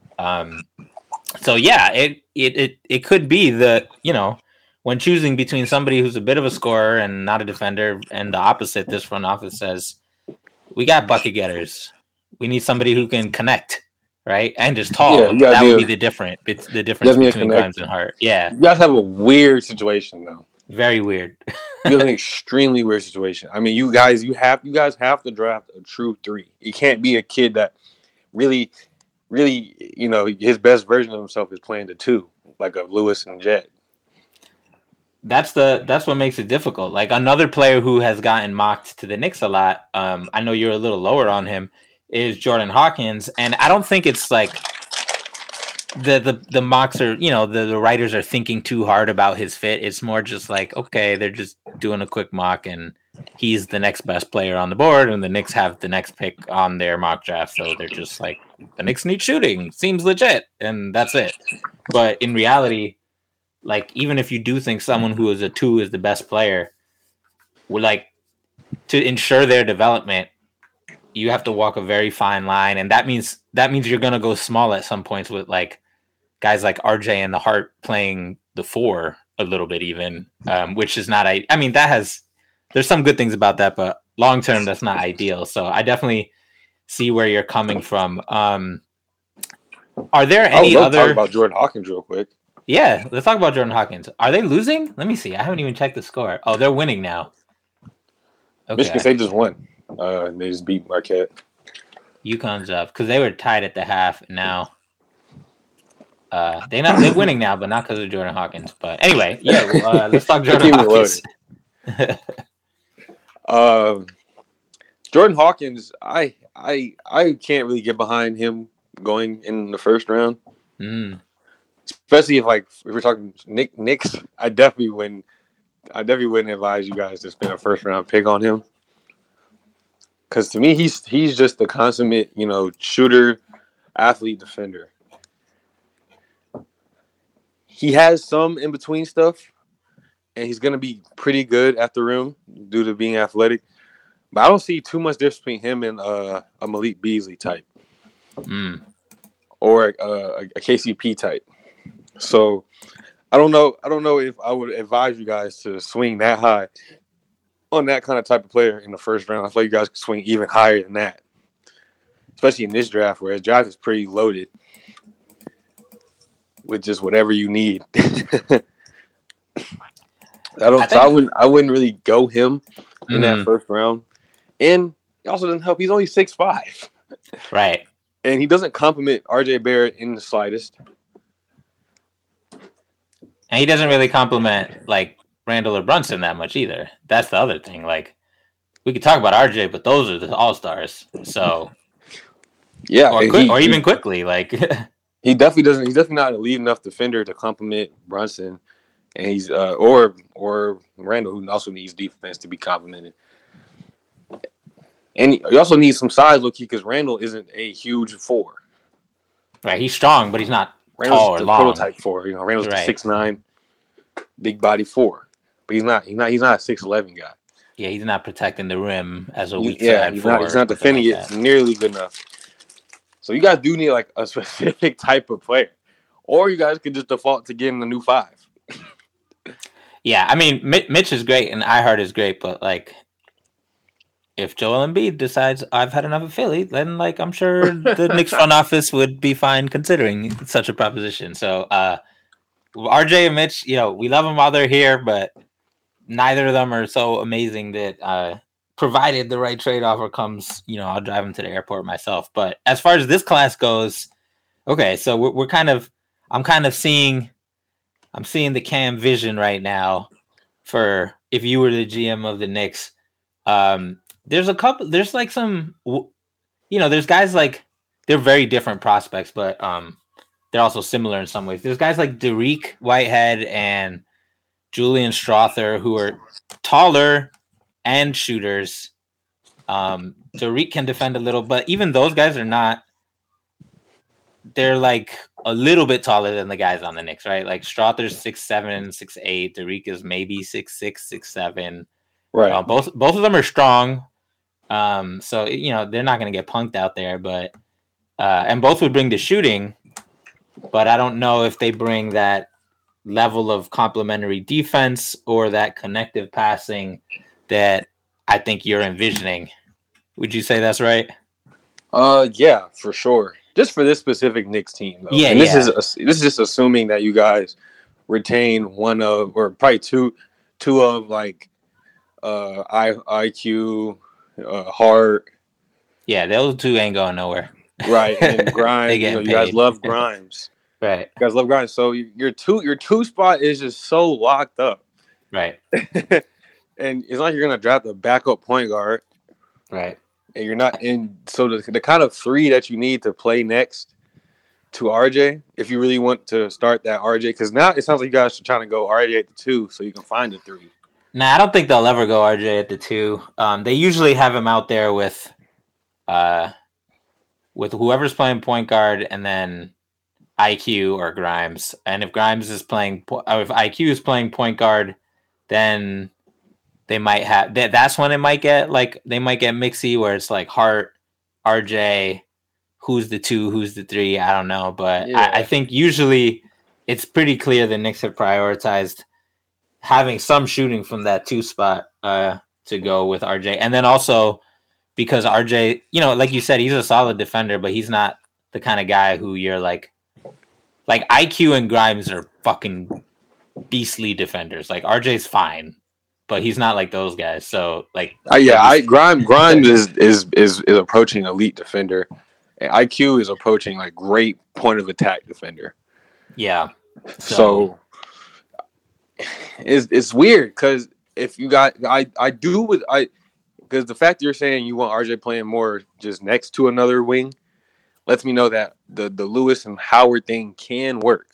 So yeah, it could be when choosing between somebody who's a bit of a scorer and not a defender, and the opposite, this front office says, we got bucket getters. We need somebody who can connect, right? And just tall. Yeah, that would be the difference. It's the difference between Grimes and Hart. Yeah. You guys have a weird situation though. Very weird. You have an extremely weird situation. I mean, you guys have to draft a true three. You can't be a kid that really, his best version of himself is playing the two, like a Lewis and Jet. That's what makes it difficult. Like another player who has gotten mocked to the Knicks a lot, I know you're a little lower on him, is Jordan Hawkins, and I don't think it's like the mocks are, the writers are thinking too hard about his fit. It's more just like, okay, they're just doing a quick mock and he's the next best player on the board, and the Knicks have the next pick on their mock draft, so they're just like, the Knicks need shooting, seems legit, and that's it. But in reality, like, even if you do think someone who is a 2 is the best player, like, to ensure their development, you have to walk a very fine line, and that means you're gonna go small at some points with like guys like RJ and the Hart playing the 4 a little bit even, which is not. I mean, there's some good things about that, but long term, that's not ideal. So I definitely see where you're coming from. Are there any other? Talk about Jordan Hawkins real quick. Yeah, let's talk about Jordan Hawkins. Are they losing? Let me see. I haven't even checked the score. Oh, they're winning now. Okay. Michigan State just won. They just beat Marquette. UConn's up because they were tied at the half. And now they're winning now, but not because of Jordan Hawkins. But anyway, yeah, let's talk Jordan Hawkins. Jordan Hawkins, I can't really get behind him going in the first round. Especially if we're talking Knicks, I definitely wouldn't advise you guys to spend a first round pick on him. Because to me, he's just the consummate, shooter, athlete, defender. He has some in between stuff, and he's gonna be pretty good at the rim due to being athletic. But I don't see too much difference between him and a Malik Beasley type, or a KCP type. So I don't know if I would advise you guys to swing that high on that kind of type of player in the first round. I feel like you guys could swing even higher than that, especially in this draft, where the draft is pretty loaded with just whatever you need. I wouldn't really go him in that first round. And he also doesn't help. He's only 6'5". Right. And he doesn't compliment RJ Barrett in the slightest. And he doesn't really compliment like Randall or Brunson that much either. That's the other thing. Like we could talk about RJ, but those are the all-stars. So Yeah, or even quickly. Like he definitely doesn't. He's definitely not a lead enough defender to compliment Brunson, and he's or Randall, who also needs defense to be complimented. And you also need some size, low-key, because Randall isn't a huge 4. Right, he's strong, but he's not Randall's tall or the long. prototype 4. Randall's Right. the 6'9", big body 4, but he's not a 6'11" guy. Yeah, he's not protecting the rim as a weak Yeah, side. he's not defending it nearly good enough. So you guys do need like a specific type of player, or you guys could just default to getting a new 5. Yeah, I mean, Mitch is great and iHeart is great, but like, if Joel Embiid decides I've had enough of Philly, then like I'm sure the Knicks front office would be fine considering such a proposition. So RJ and Mitch, we love them while they're here, but neither of them are so amazing that provided the right trade offer comes, I'll drive them to the airport myself. But as far as this class goes, okay, so I'm seeing the Cam vision right now for if you were the GM of the Knicks. There's guys like they're very different prospects, but they're also similar in some ways. There's guys like Dariq Whitehead and Julian Strawther who are taller and shooters. Dariq can defend a little, but even those guys are not. They're like a little bit taller than the guys on the Knicks, right? Like Strawther's 6'7", 6'8". Dariq is maybe 6'6", 6'7". Right. Both of them are strong. So they're not going to get punked out there, but and both would bring the shooting, but I don't know if they bring that level of complementary defense or that connective passing that I think you're envisioning. Would you say that's right? Yeah, for sure. Just for this specific Knicks team, though. Yeah, and this is just assuming that you guys retain one of, or probably two of like IQ, Hart. Yeah, those two ain't going nowhere. Right, and Grimes. You guys love Grimes. Right. You guys love Grimes. So your two spot is just so locked up. Right. And it's not like you're gonna draft a backup point guard. Right. And you're not in. So the kind of 3 that you need to play next to RJ, if you really want to start that RJ, because now it sounds like you guys are trying to go RJ at the 2 so you can find a 3. Nah, I don't think they'll ever go RJ at the 2. They usually have him out there with whoever's playing point guard and then IQ or Grimes. And if Grimes is playing, if IQ is playing point guard, then they might have. That's when it might get like they might get mixy where it's like Hart, RJ, who's the 2, who's the 3. I don't know, but yeah. I think usually it's pretty clear the Knicks have prioritized having some shooting from that 2 spot to go with RJ. And then also because RJ, like you said, he's a solid defender, but he's not the kind of guy who you're like IQ and Grimes are fucking beastly defenders. Like RJ's fine, but he's not like those guys. So like, Grimes is approaching elite defender. And IQ is approaching like great point of attack defender. Yeah. So it's weird because if you got because the fact you're saying you want RJ playing more just next to another wing lets me know that the Lewis and Howard thing can work.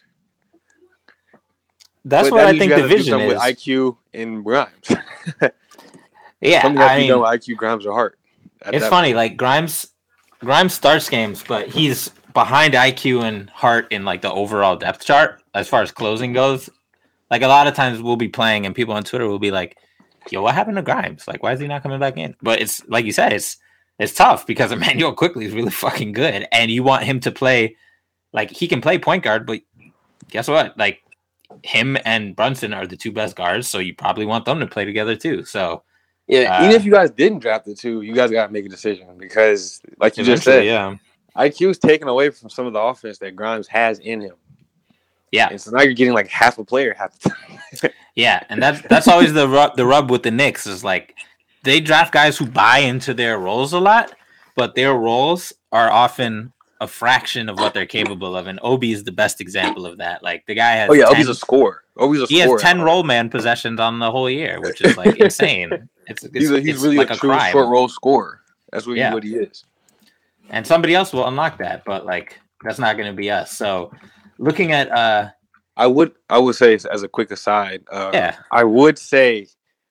That's what I think the vision is with IQ and Grimes. Yeah, something that you know IQ, Grimes, or Hart. It's funny, like Grimes starts games, but he's behind IQ and Hart in like the overall depth chart as far as closing goes. Like a lot of times we'll be playing and people on Twitter will be like, "Yo, what happened to Grimes? Like, why is he not coming back in?" But it's like you said, it's tough because Emmanuel Quickley is really fucking good, and you want him to play like he can play point guard, but guess what? Like him and Brunson are the 2 best guards, so you probably want them to play together too. So yeah, even if you guys didn't draft the 2, you guys got to make a decision because, like you just said, yeah, IQ is taken away from some of the offense that Grimes has in him. Yeah, and so now you're getting like half a player half the time. Yeah, and that's always the rub with the Knicks is like they draft guys who buy into their roles a lot, but their roles are often a fraction of what they're capable of, and Obi is the best example of that. Like the guy has Obi's a scorer. He has 10 roll man possessions on the whole year, which is like insane. He's really like a true crime. short roll scorer. That's what he is. And somebody else will unlock that, but like that's not going to be us. So looking at I would say, as a quick aside, I would say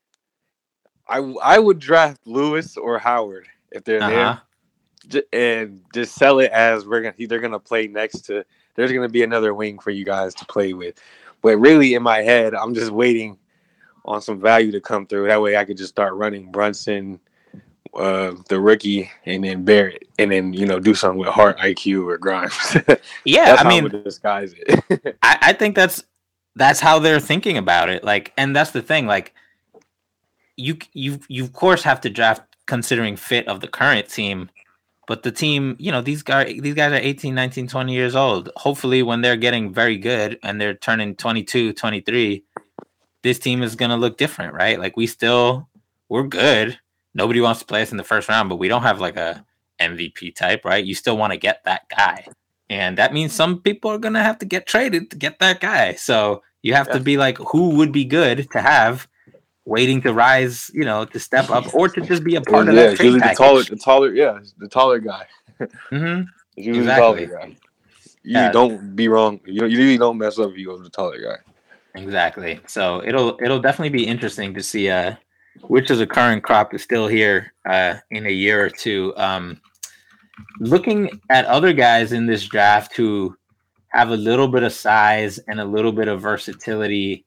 I would draft Lewis or Howard if they're there, and just sell it as they're gonna play next to. There's gonna be another wing for you guys to play with, but really in my head, I'm just waiting on some value to come through. That way, I could just start running Brunson, the rookie, and then Barrett, and then do something with Hart, IQ, or Grimes. Yeah, that's how I would disguise it. I think that's how they're thinking about it. Like, and that's the thing. Like, you of course have to draft considering fit of the current team, but the team, these guys are 18, 19, 20 years old. Hopefully, when they're getting very good and they're turning 22, 23, this team is gonna look different, right? Like we're good. Nobody wants to play us in the first round, but we don't have like a MVP type, right? You still want to get that guy. And that means some people are going to have to get traded to get that guy. So you have to be like, who would be good to have waiting to rise, to step up or to just be a part of that trade package. The taller guy. Mm-hmm. Usually exactly. The taller guy. You don't be wrong. You usually don't mess up if you go to the taller guy. Exactly. So it'll definitely be interesting to see which of the current crop is still here in a year or two. Looking at other guys in this draft who have a little bit of size and a little bit of versatility.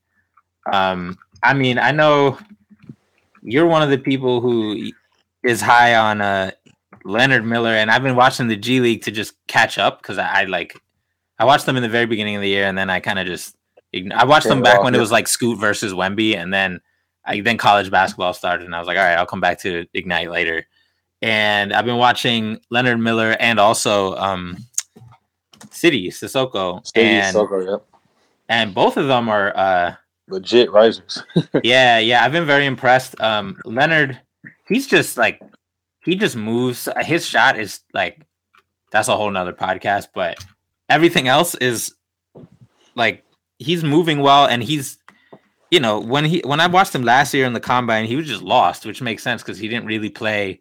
I mean, I know you're one of the people who is high on Leonard Miller, and I've been watching the G League to just catch up because I watched them in the very beginning of the year, and then I kind of just I watched them back when it was like Scoot versus Wemby, and then college basketball started, and I was like, all right, I'll come back to Ignite later. And I've been watching Leonard Miller and also Sissoko. And both of them are legit risers. yeah. I've been very impressed. Leonard, he just moves. His shot is like, that's a whole nother podcast, but everything else is like, he's moving well, and he's, when I watched him last year in the combine, he was just lost, which makes sense because he didn't really play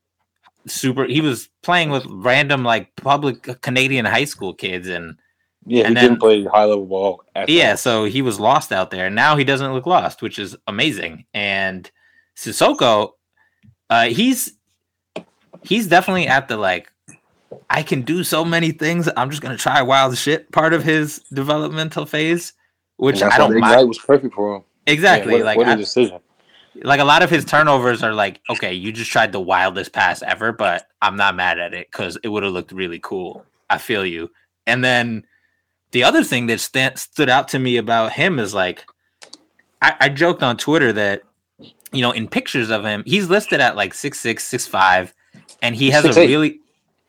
he was playing with random like public Canadian high school kids, and he didn't play high level ball at all. So he was lost out there. Now he doesn't look lost, which is amazing. And Sissoko, he's definitely at the like, I can do so many things, I'm just gonna try wild shit part of his developmental phase, which I don't mind. Ignite was perfect for him. Exactly. What a decision. Like a lot of his turnovers are like, okay, you just tried the wildest pass ever, but I'm not mad at it because it would have looked really cool. I feel you. And then the other thing that stood out to me about him is like, I joked on Twitter that, in pictures of him, he's listed at like 6'6", 6'5", and he has 6'8".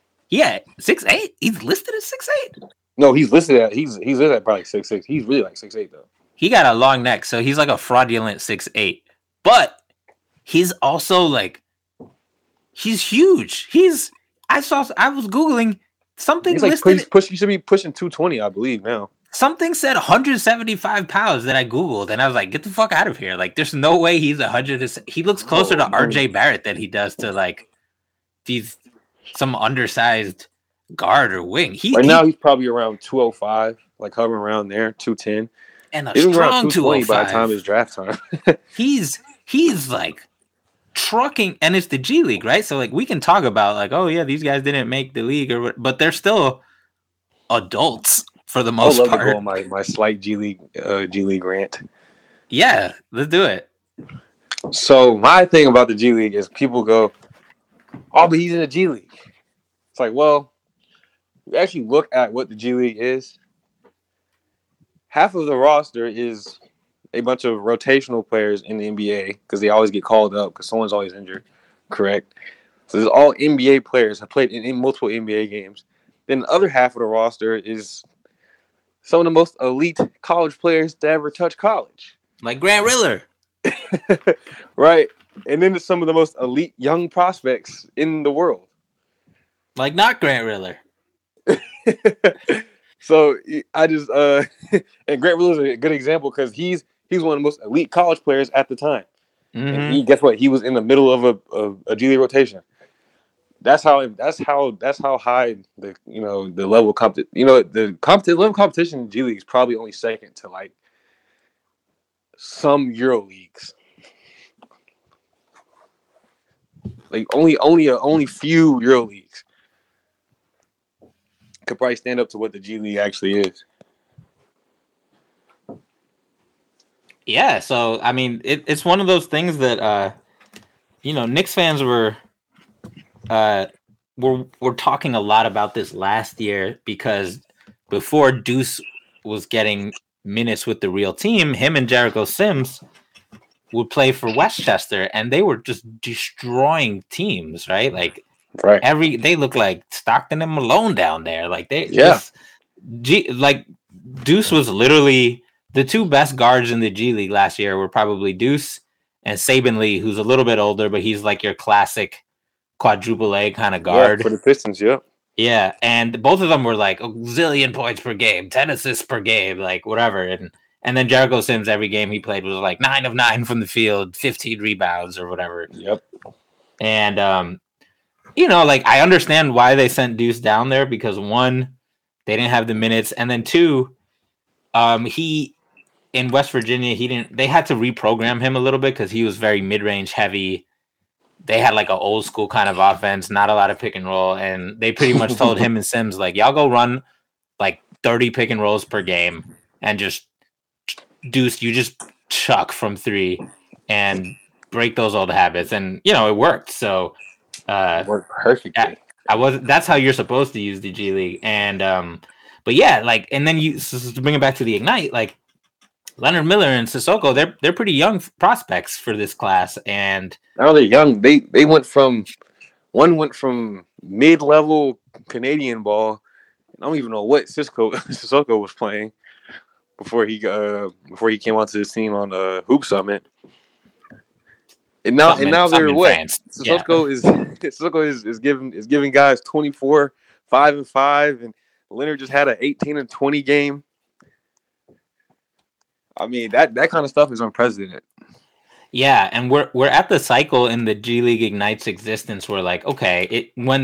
6'8". He's listed at 6'8". No, he's listed at probably 6'6". He's really like 6'8" though. He got a long neck, so he's like a fraudulent 6'8". But he's also like, he's huge. I was Googling something. He's like he should be pushing 220, I believe now. Something said 175 pounds that I Googled, and I was like, get the fuck out of here. Like, there's no way he's 100. He looks closer to RJ Barrett than he does to like some undersized guard or wing. Now he's probably around 205, like hovering around there, 210. And a strong 220 by the time it's draft time. He's like trucking, and it's the G League, right? So like we can talk about like, oh yeah, these guys didn't make the league, but they're still adults for the most part. To go on my slight G League rant. Yeah, let's do it. So my thing about the G League is people go, oh, but he's in the G League. It's like, well, you actually look at what the G League is. Half of the roster is a bunch of rotational players in the NBA because they always get called up because someone's always injured. Correct. So there's all NBA players have played in multiple NBA games. Then the other half of the roster is some of the most elite college players to ever touch college. Like Grant Riller. Right. And then there's some of the most elite young prospects in the world. Like not Grant Riller. So I just and Grant Williams is a good example because he's one of the most elite college players at the time. And guess what? He was in the middle of a G League rotation. That's how high the the level of the level of competition in G League is probably only second to like some Euro leagues. Like only few Euro leagues could probably stand up to what the G League actually is. Yeah, so I mean, it's one of those things that Knicks fans were talking a lot about this last year because before Deuce was getting minutes with the real team, him and Jericho Sims would play for Westchester, and they were just destroying teams, right? Like, they look like Stockton and Malone down there. Like Deuce was literally the two best guards in the G League last year were probably Deuce and Saban Lee, who's a little bit older, but he's like your classic quadruple A kind of guard for the Pistons. Yeah, and both of them were like a zillion points per game, 10 assists per game, like whatever, and then Jericho Sims, every game he played was like 9 of 9 from the field, 15 rebounds or whatever. Yep. And, like I understand why they sent Deuce down there because one, they didn't have the minutes. And then two, he in West Virginia, they had to reprogram him a little bit because he was very mid-range heavy. They had like an old school kind of offense, not a lot of pick and roll. And they pretty much told him and Sims, like, y'all go run like 30 pick and rolls per game and just Deuce, you just chuck from three and break those old habits. And, it worked. So it worked perfectly. That's how you're supposed to use the G League. And, but yeah, like, and then to bring it back to the Ignite, like Leonard Miller and Sissoko, they're pretty young prospects for this class. And now they're young. They went from mid-level Canadian ball. I don't even know what Sissoko was playing before he came onto this team on the Hoop Summit. And now they're what? Sissoko is giving guys 24, 5 and 5, and Leonard just had an 18 and 20 game. I mean, that kind of stuff is unprecedented. Yeah, and we're at the cycle in the G League Ignite's existence where, like, okay, when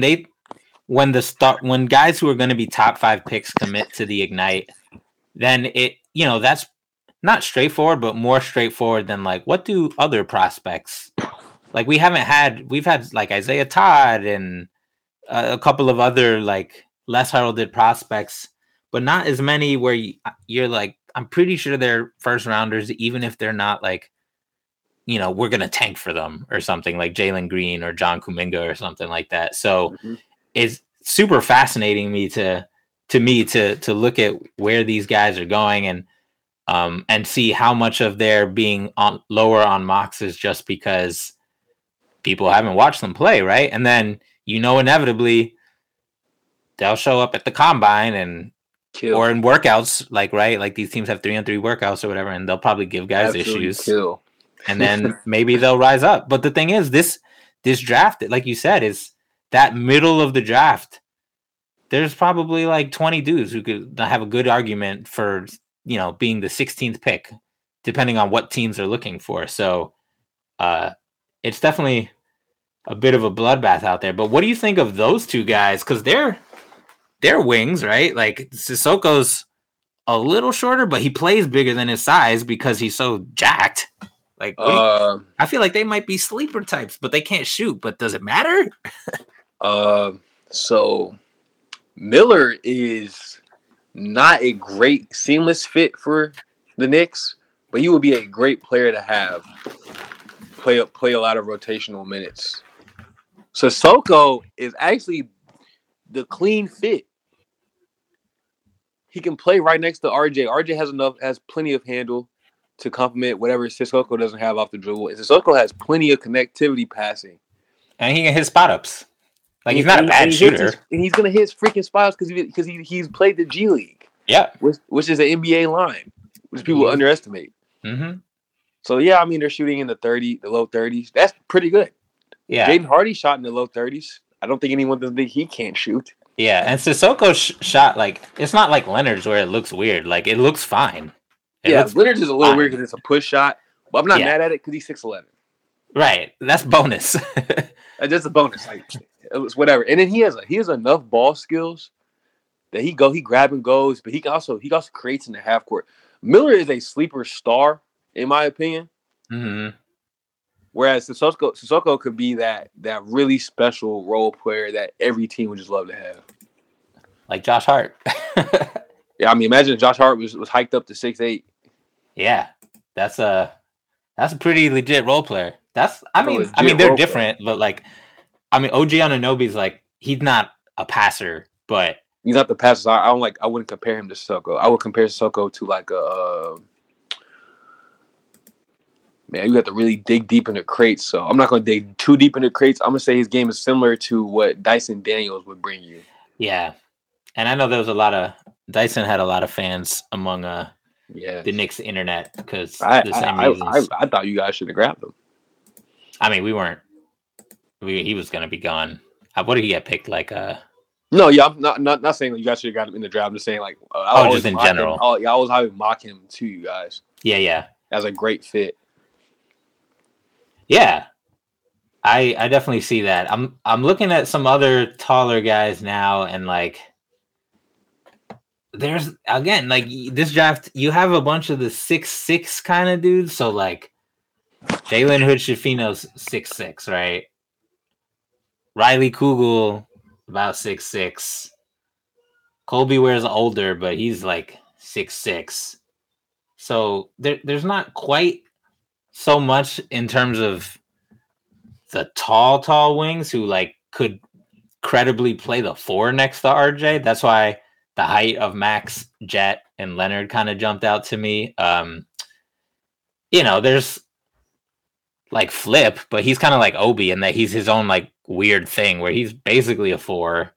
guys who are going to be top 5 picks commit to the Ignite, then that's not straightforward, but more straightforward than like, what do other prospects like? We've had like Isaiah Todd and a couple of other like less heralded prospects, but not as many where you're like, I'm pretty sure they're first rounders, even if they're not like, we're going to tank for them or something like Jalen Green or John Kuminga or something like that. So it's super fascinating to look at where these guys are going and see how much of their being on lower on mocks is just because people haven't watched them play, right? And then inevitably they'll show up at the combine and or in workouts, like these teams have 3-on-3 workouts or whatever, and they'll probably give guys issues. And then maybe they'll rise up. But the thing is, this draft, like you said, is that middle of the draft. There's probably like 20 dudes who could have a good argument for, being the 16th pick, depending on what teams are looking for. So it's definitely a bit of a bloodbath out there. But what do you think of those two guys? Because they're wings, right? Like Sissoko's a little shorter, but he plays bigger than his size because he's so jacked. Like, I feel like they might be sleeper types, but they can't shoot. But does it matter? So Miller is not a great seamless fit for the Knicks, but he would be a great player to have play a lot of rotational minutes. Sissoko is actually the clean fit. He can play right next to RJ. RJ has plenty of handle to complement whatever Sissoko doesn't have off the dribble. And Sissoko has plenty of connectivity passing. And he can hit spot ups. Like, he's not a bad shooter. And he's going to hit his freaking spots because he's played the G League. Yeah. Which is an NBA line, which people underestimate. Mm-hmm. So, yeah, I mean, they're shooting in the low 30s. That's pretty good. Yeah. Jaden Hardy shot in the low 30s. I don't think anyone doesn't think he can't shoot. Yeah, and Sissoko's shot, like, it's not like Leonard's where it looks weird. Like, it looks fine. Leonard's is a little weird because it's a push shot, but I'm not mad at it because he's 6'11". Right, that's bonus. That's a bonus. Like, it was whatever. And then he has enough ball skills that he grab and goes, but he also creates in the half court. Miller is a sleeper star, in my opinion. Mm-hmm. Whereas Sissoko could be that really special role player that every team would just love to have. Like Josh Hart. Yeah, I mean, imagine Josh Hart was hiked up to 6'8". Yeah, that's a pretty legit role player. I mean they're different, but like, I mean, OG Anunoby's like, he's not a passer, but he's not the passer. I wouldn't compare him to Sissoko. I would compare Sissoko to like a man. You have to really dig deep into crates. So I'm not going to dig too deep into crates. I'm going to say his game is similar to what Dyson Daniels would bring you. Yeah, and I know Dyson had a lot of fans among the Knicks internet because the same reasons. I thought you guys should have grabbed him. I mean, we weren't. He was going to be gone. What did he get picked? Like No, yeah, I'm not saying that you guys should have got him in the draft. I'm just saying like just in general. I always mock him to you guys. Yeah. As a great fit. Yeah. I definitely see that. I'm looking at some other taller guys now, and like, there's again, like, this draft, you have a bunch of the 6'6" kind of dudes. So like, Jalen Hood-Schifino's 6'6", right? Riley Kugel about 6'6". Colby Ware's older, but he's like 6'6". So there's not quite so much in terms of the tall wings who like could credibly play the 4 next to RJ. That's why the height of Max, Jet, and Leonard kind of jumped out to me. There's like Flip, but he's kind of like Obi in that he's his own like weird thing where he's basically a 4.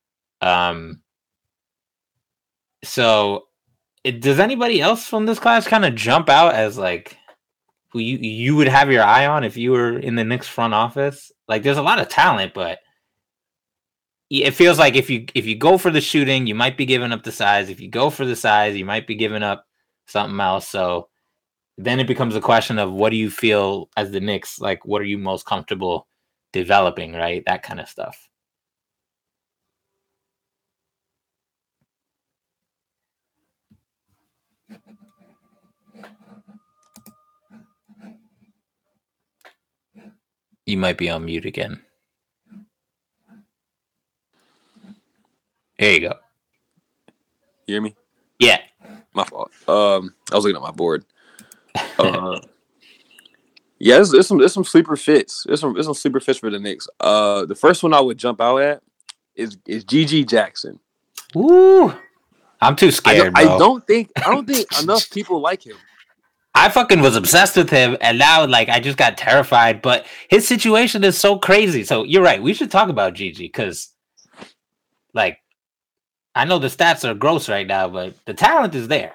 So does anybody else from this class kind of jump out as like who you would have your eye on if you were in the Knicks front office? Like, there's a lot of talent, but it feels like if you go for the shooting, you might be giving up the size. If you go for the size, you might be giving up something else. So then it becomes a question of what do you feel as the Knicks, like, what are you most comfortable developing, right? That kind of stuff. You might be on mute again. There you go. You hear me? Yeah. My fault. I was looking at my board. Yeah, there's some sleeper fits. There's some sleeper fits for the Knicks. The first one I would jump out at is G.G. Jackson. Woo! I'm too scared, bro. I don't think enough people like him. I fucking was obsessed with him, and now like I just got terrified. But his situation is so crazy. So you're right. We should talk about Gigi because, like, I know the stats are gross right now, but the talent is there.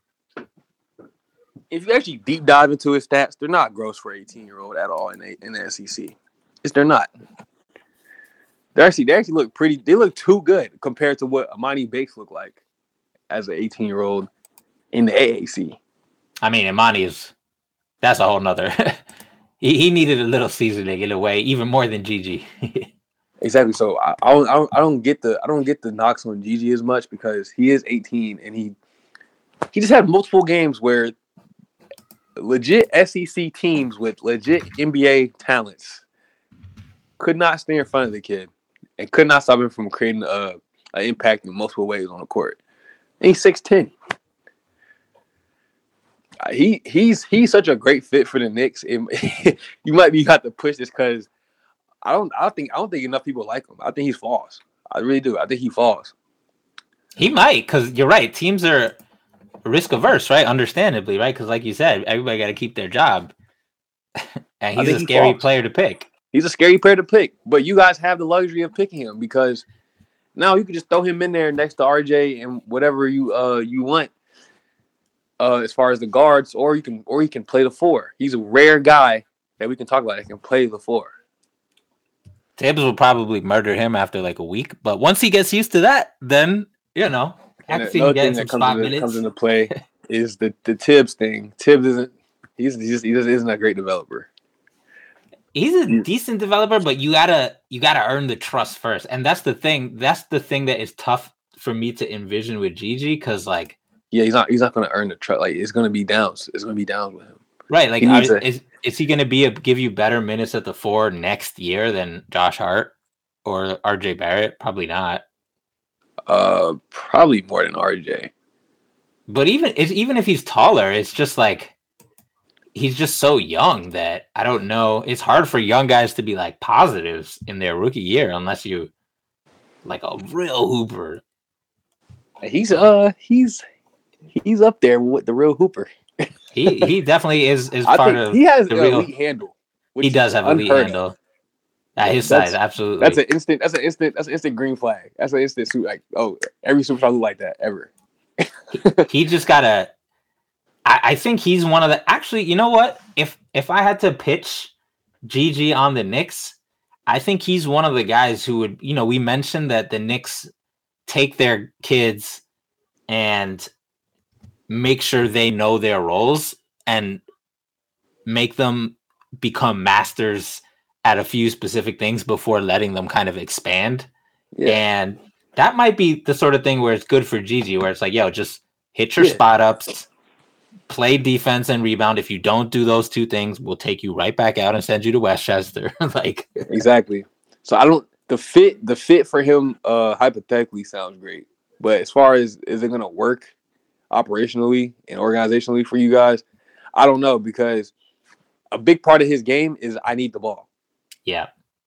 If you actually deep dive into his stats, they're not gross for an 18-year-old at all in the SEC. They're not. They actually look pretty. They look too good compared to what Imani Bates looked like as an 18-year-old in the AAC. I mean, Imani that's a whole nother. he needed a little seasoning in a way, even more than Gigi. Exactly. So I don't get the knocks on Gigi as much because he is 18 and he just had multiple games where legit SEC teams with legit NBA talents could not stay in front of the kid and could not stop him from creating an impact in multiple ways on the court. And he's 6'10". He's such a great fit for the Knicks. You might have to push this because I don't think enough people like him. I think he's false. I really do. I think he falls. He might, because you're right. Teams are risk averse, right? Understandably, right? Because like you said, everybody got to keep their job, and he's a scary player to pick. He's a scary player to pick, but you guys have the luxury of picking him because now you can just throw him in there next to RJ and whatever you want. As far as the guards, or he can play the 4. He's a rare guy that we can talk about that can play the 4. Tibbs will probably murder him after like a week, but once he gets used to that, then I can see him getting some spot minutes. Comes into play is the Tibbs thing. Tibbs isn't. He isn't a great developer. He's a decent developer, but you gotta earn the trust first, and that's the thing. That's the thing that is tough for me to envision with Gigi, because like, he's not going to earn the trust. Like, it's going to be downs. It's going to be downs with him. Right. Like, is he going to give you better minutes at the 4 next year than Josh Hart or RJ Barrett? Probably not. Probably more than RJ. But even if he's taller, it's just like he's just so young that I don't know. It's hard for young guys to be like positives in their rookie year unless you like a real hooper. He's up there with the real hooper. He definitely is part of. He has the an real elite handle. He does have an elite handle. At his size, absolutely. That's an instant green flag. That's an instant suit. Like, oh, every superstar look like that ever. he just gotta. I think he's one of the. Actually, you know what? If I had to pitch Gigi on the Knicks, I think he's one of the guys who would. We mentioned that the Knicks take their kids and make sure they know their roles and make them become masters at a few specific things before letting them kind of expand. Yeah. And that might be the sort of thing where it's good for Gigi, where it's like, just hit your spot ups, play defense and rebound. If you don't do those two things, we'll take you right back out and send you to Westchester. Like, exactly. So the fit for him hypothetically sounds great. But as far as is it going to work operationally and organizationally for you guys, I don't know, because a big part of his game is I need the ball. Yeah.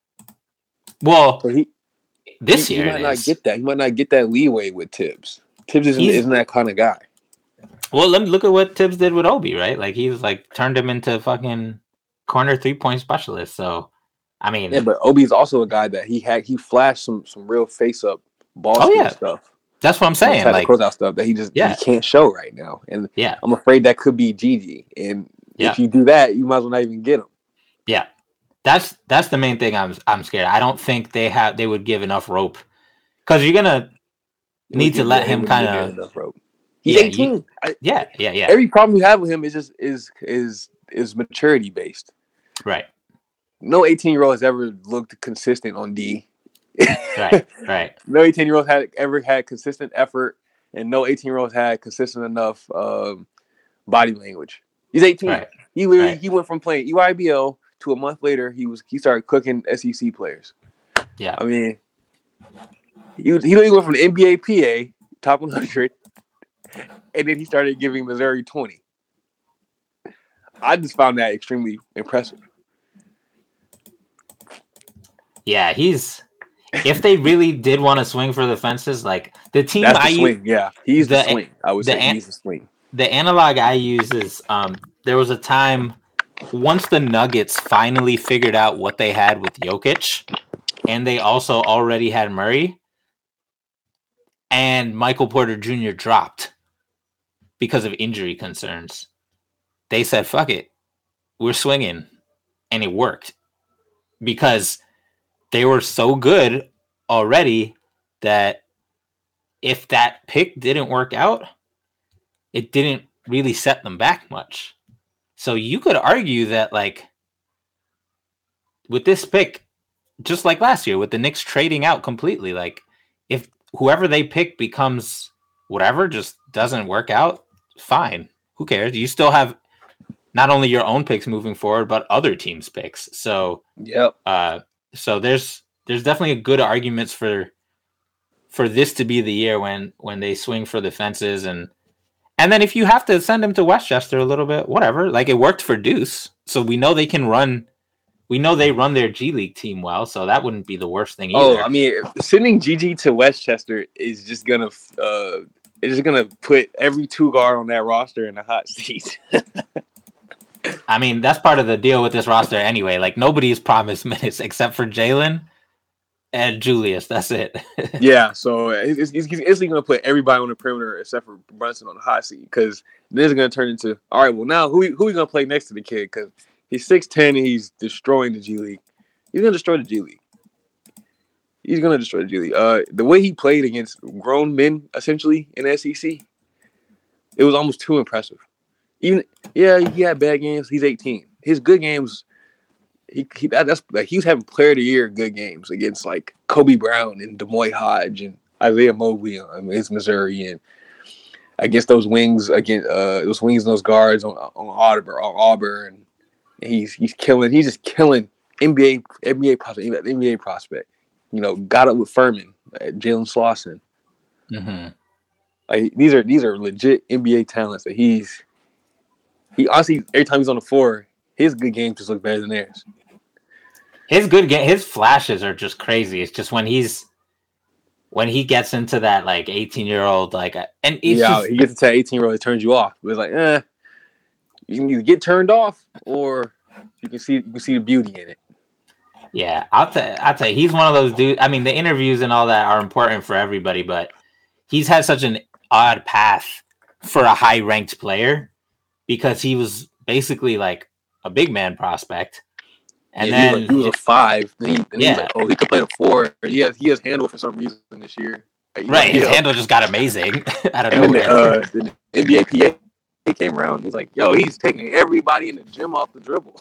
Well, so he might not get that. He might not get that leeway with Tibbs. Tibbs isn't that kind of guy. Well, let me look at what Tibbs did with Obi, right? Like, he's like turned him into fucking corner 3-point specialist. So, I mean, yeah, but Obi's also a guy that he flashed some real face up ball stuff. That's what I'm saying. Like closeout stuff that he can't show right now. And I'm afraid that could be Gigi. And if you do that, you might as well not even get him. Yeah. That's the main thing I'm scared. I don't think they would give enough rope, because you're gonna need to let him kind of. He's 18. Yeah. Every problem you have with him is maturity based. Right. No 18-year-old has ever looked consistent on D. Right. No 18-year-old ever had consistent effort, and no 18-year-old had consistent enough body language. He's 18. Right. He went from playing EYBL to a month later he started cooking SEC players. Yeah. I mean, he went from the NBA PA top 100, and then he started giving Missouri 20. I just found that extremely impressive. Yeah, if they really did want to swing for the fences, like the team swing. Yeah, he's the swing. I would say he's the swing. The analog I use is there was a time once the Nuggets finally figured out what they had with Jokic, and they also already had Murray, and Michael Porter Jr. dropped because of injury concerns. They said, fuck it, we're swinging, and it worked because they were so good already that if that pick didn't work out, it didn't really set them back much. So you could argue that, like, with this pick, just like last year, with the Knicks trading out completely, like, if whoever they pick becomes whatever, just doesn't work out, fine. Who cares? You still have not only your own picks moving forward, but other teams' picks. So, so there's definitely good arguments for this to be the year when they swing for the fences, and then if you have to send him to Westchester a little bit, whatever. Like, it worked for Deuce, so we know they can run. We know they run their G League team well, so that wouldn't be the worst thing either. Oh, I mean, sending Gigi to Westchester is just gonna put every two guard on that roster in a hot seat. I mean, that's part of the deal with this roster anyway. Like, nobody's promised minutes except for Jalen and Julius. That's it. Yeah, so he's instantly going to put everybody on the perimeter except for Brunson on the hot seat, because then it's going to turn into, all right, well, now who we going to play next to the kid? Because he's 6'10" and he's destroying the G League. He's going to destroy the G League. He's gonna destroy the G League. The way he played against grown men, essentially in the SEC, it was almost too impressive. Even he had bad games. He's 18. His good games, he was having Player of the Year good games against like Kobe Brown and Demoy Hodge and Isaiah Mobley against Missouri, and against those wings and those guards on Auburn. And he's killing. He's just killing NBA prospect. You know, got up with Furman, Jalen Slauson. Mm-hmm. Like these are legit NBA talents that he honestly, every time he's on the floor, his good games just look better than theirs. His flashes are just crazy. It's just when he gets into that like 18-year-old like, and he gets into that 18-year-old, it turns you off. It's like, you can either get turned off or you can see the beauty in it. Yeah, I'll tell you, he's one of those dudes. I mean, the interviews and all that are important for everybody, but he's had such an odd path for a high-ranked player because he was basically like a big man prospect. And then he was a 5. Then he was like, oh, he could play a 4. He has handle for some reason this year. Right, his handle just got amazing. I don't know. And then the NBA PA came around. He's like, yo, he's taking everybody in the gym off the dribble.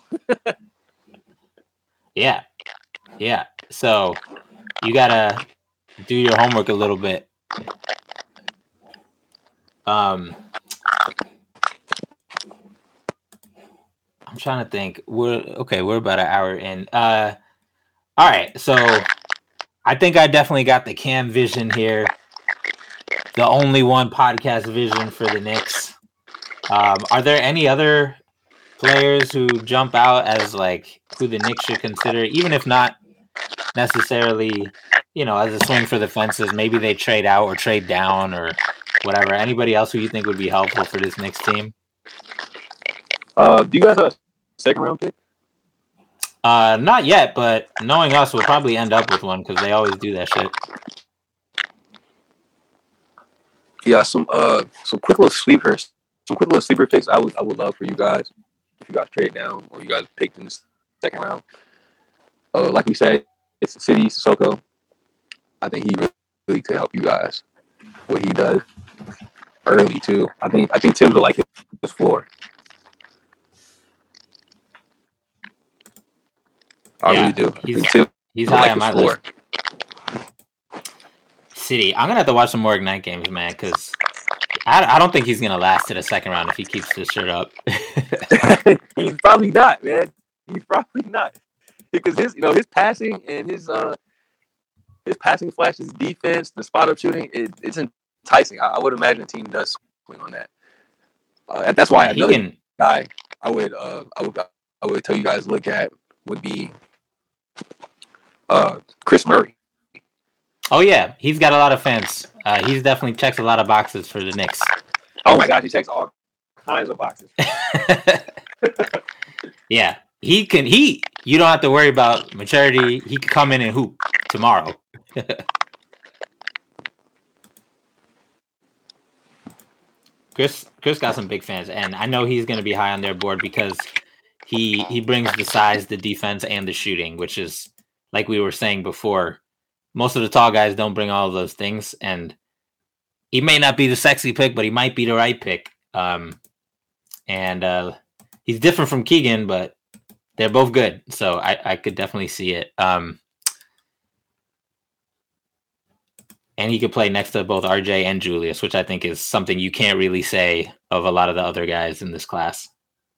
Yeah. So you gotta do your homework a little bit. I'm trying to think. We're about an hour in. All right, so I think I definitely got the Cam vision here. The only one podcast vision for the Knicks. Are there any other players who jump out as like who the Knicks should consider, even if not necessarily, as a swing for the fences? Maybe they trade out or trade down or whatever. Anybody else who you think would be helpful for this Knicks team? Do you guys have a second round pick? Not yet, but knowing us, we'll probably end up with one because they always do that shit. Yeah, some quick little sleepers. Some quick little sleeper picks I would love for you guys if you guys trade down or you guys picked in the second round. Like we said, it's City Sissoko. I think he really could help you guys. What he does early too. I think Tim will like his floor. I really do. He's high on my list. City. I'm gonna have to watch some more Ignite games, man, because I don't think he's gonna last to the second round if he keeps this shirt up. He's probably not, man. He's probably not, because his passing and his passing flash, his defense, the spot up shooting, it's enticing. I would imagine a team does swing on that. That's why another guy I would tell you guys to look at would be Chris Murray. Oh yeah, he's got a lot of fans. He's definitely checks a lot of boxes for the Knicks. Oh my gosh, he checks all kinds of boxes. Yeah, you don't have to worry about maturity. He could come in and hoop tomorrow. Chris got some big fans, and I know he's going to be high on their board because he brings the size, the defense, and the shooting, which is, like we were saying before, most of the tall guys don't bring all of those things, and he may not be the sexy pick, but he might be the right pick. And he's different from Keegan, but they're both good, so I could definitely see it. And he could play next to both RJ and Julius, which I think is something you can't really say of a lot of the other guys in this class.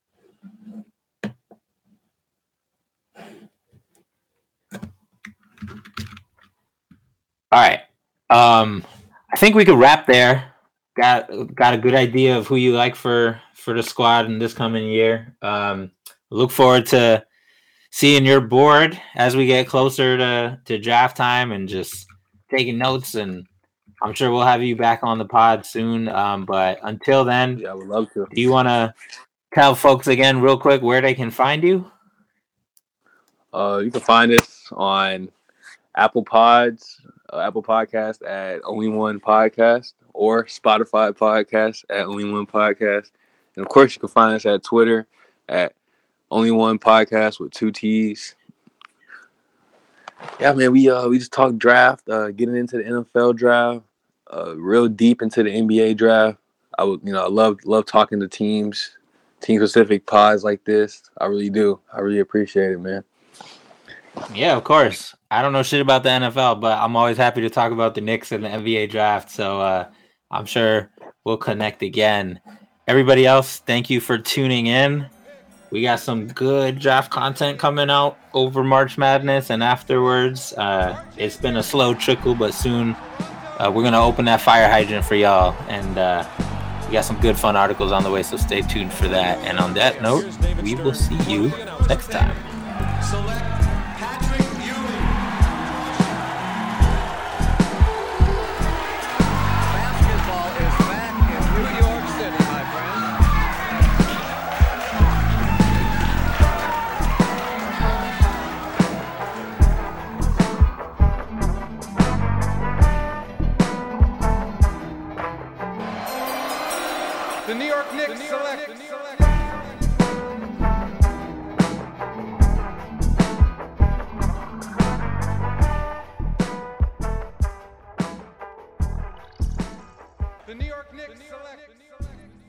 All right. I think we could wrap there. Got a good idea of who you like for the squad in this coming year. Look forward to seeing your board as we get closer to draft time and just taking notes. And I'm sure we'll have you back on the pod soon. But until then, yeah, I would love to. Do you want to tell folks again real quick where they can find you? You can find us on Apple Podcast at Only One Podcast, or Spotify Podcast at Only One Podcast. And of course, you can find us at Twitter at Only One Podcast with 2 T's. Yeah, man, we just talked draft, getting into the NFL draft, real deep into the NBA draft. I love talking to team specific pods like this. I really do. I really appreciate it, man. Yeah, of course. I don't know shit about the NFL, but I'm always happy to talk about the Knicks and the NBA draft. So I'm sure we'll connect again. Everybody else, thank you for tuning in. We got some good draft content coming out over March Madness and afterwards. It's been a slow trickle, but soon we're going to open that fire hydrant for y'all. And we got some good, fun articles on the way, so stay tuned for that. And on that note, we will see you next time. Basketball is back in New York City, my friends. The New York Knicks select. The New York Knicks select.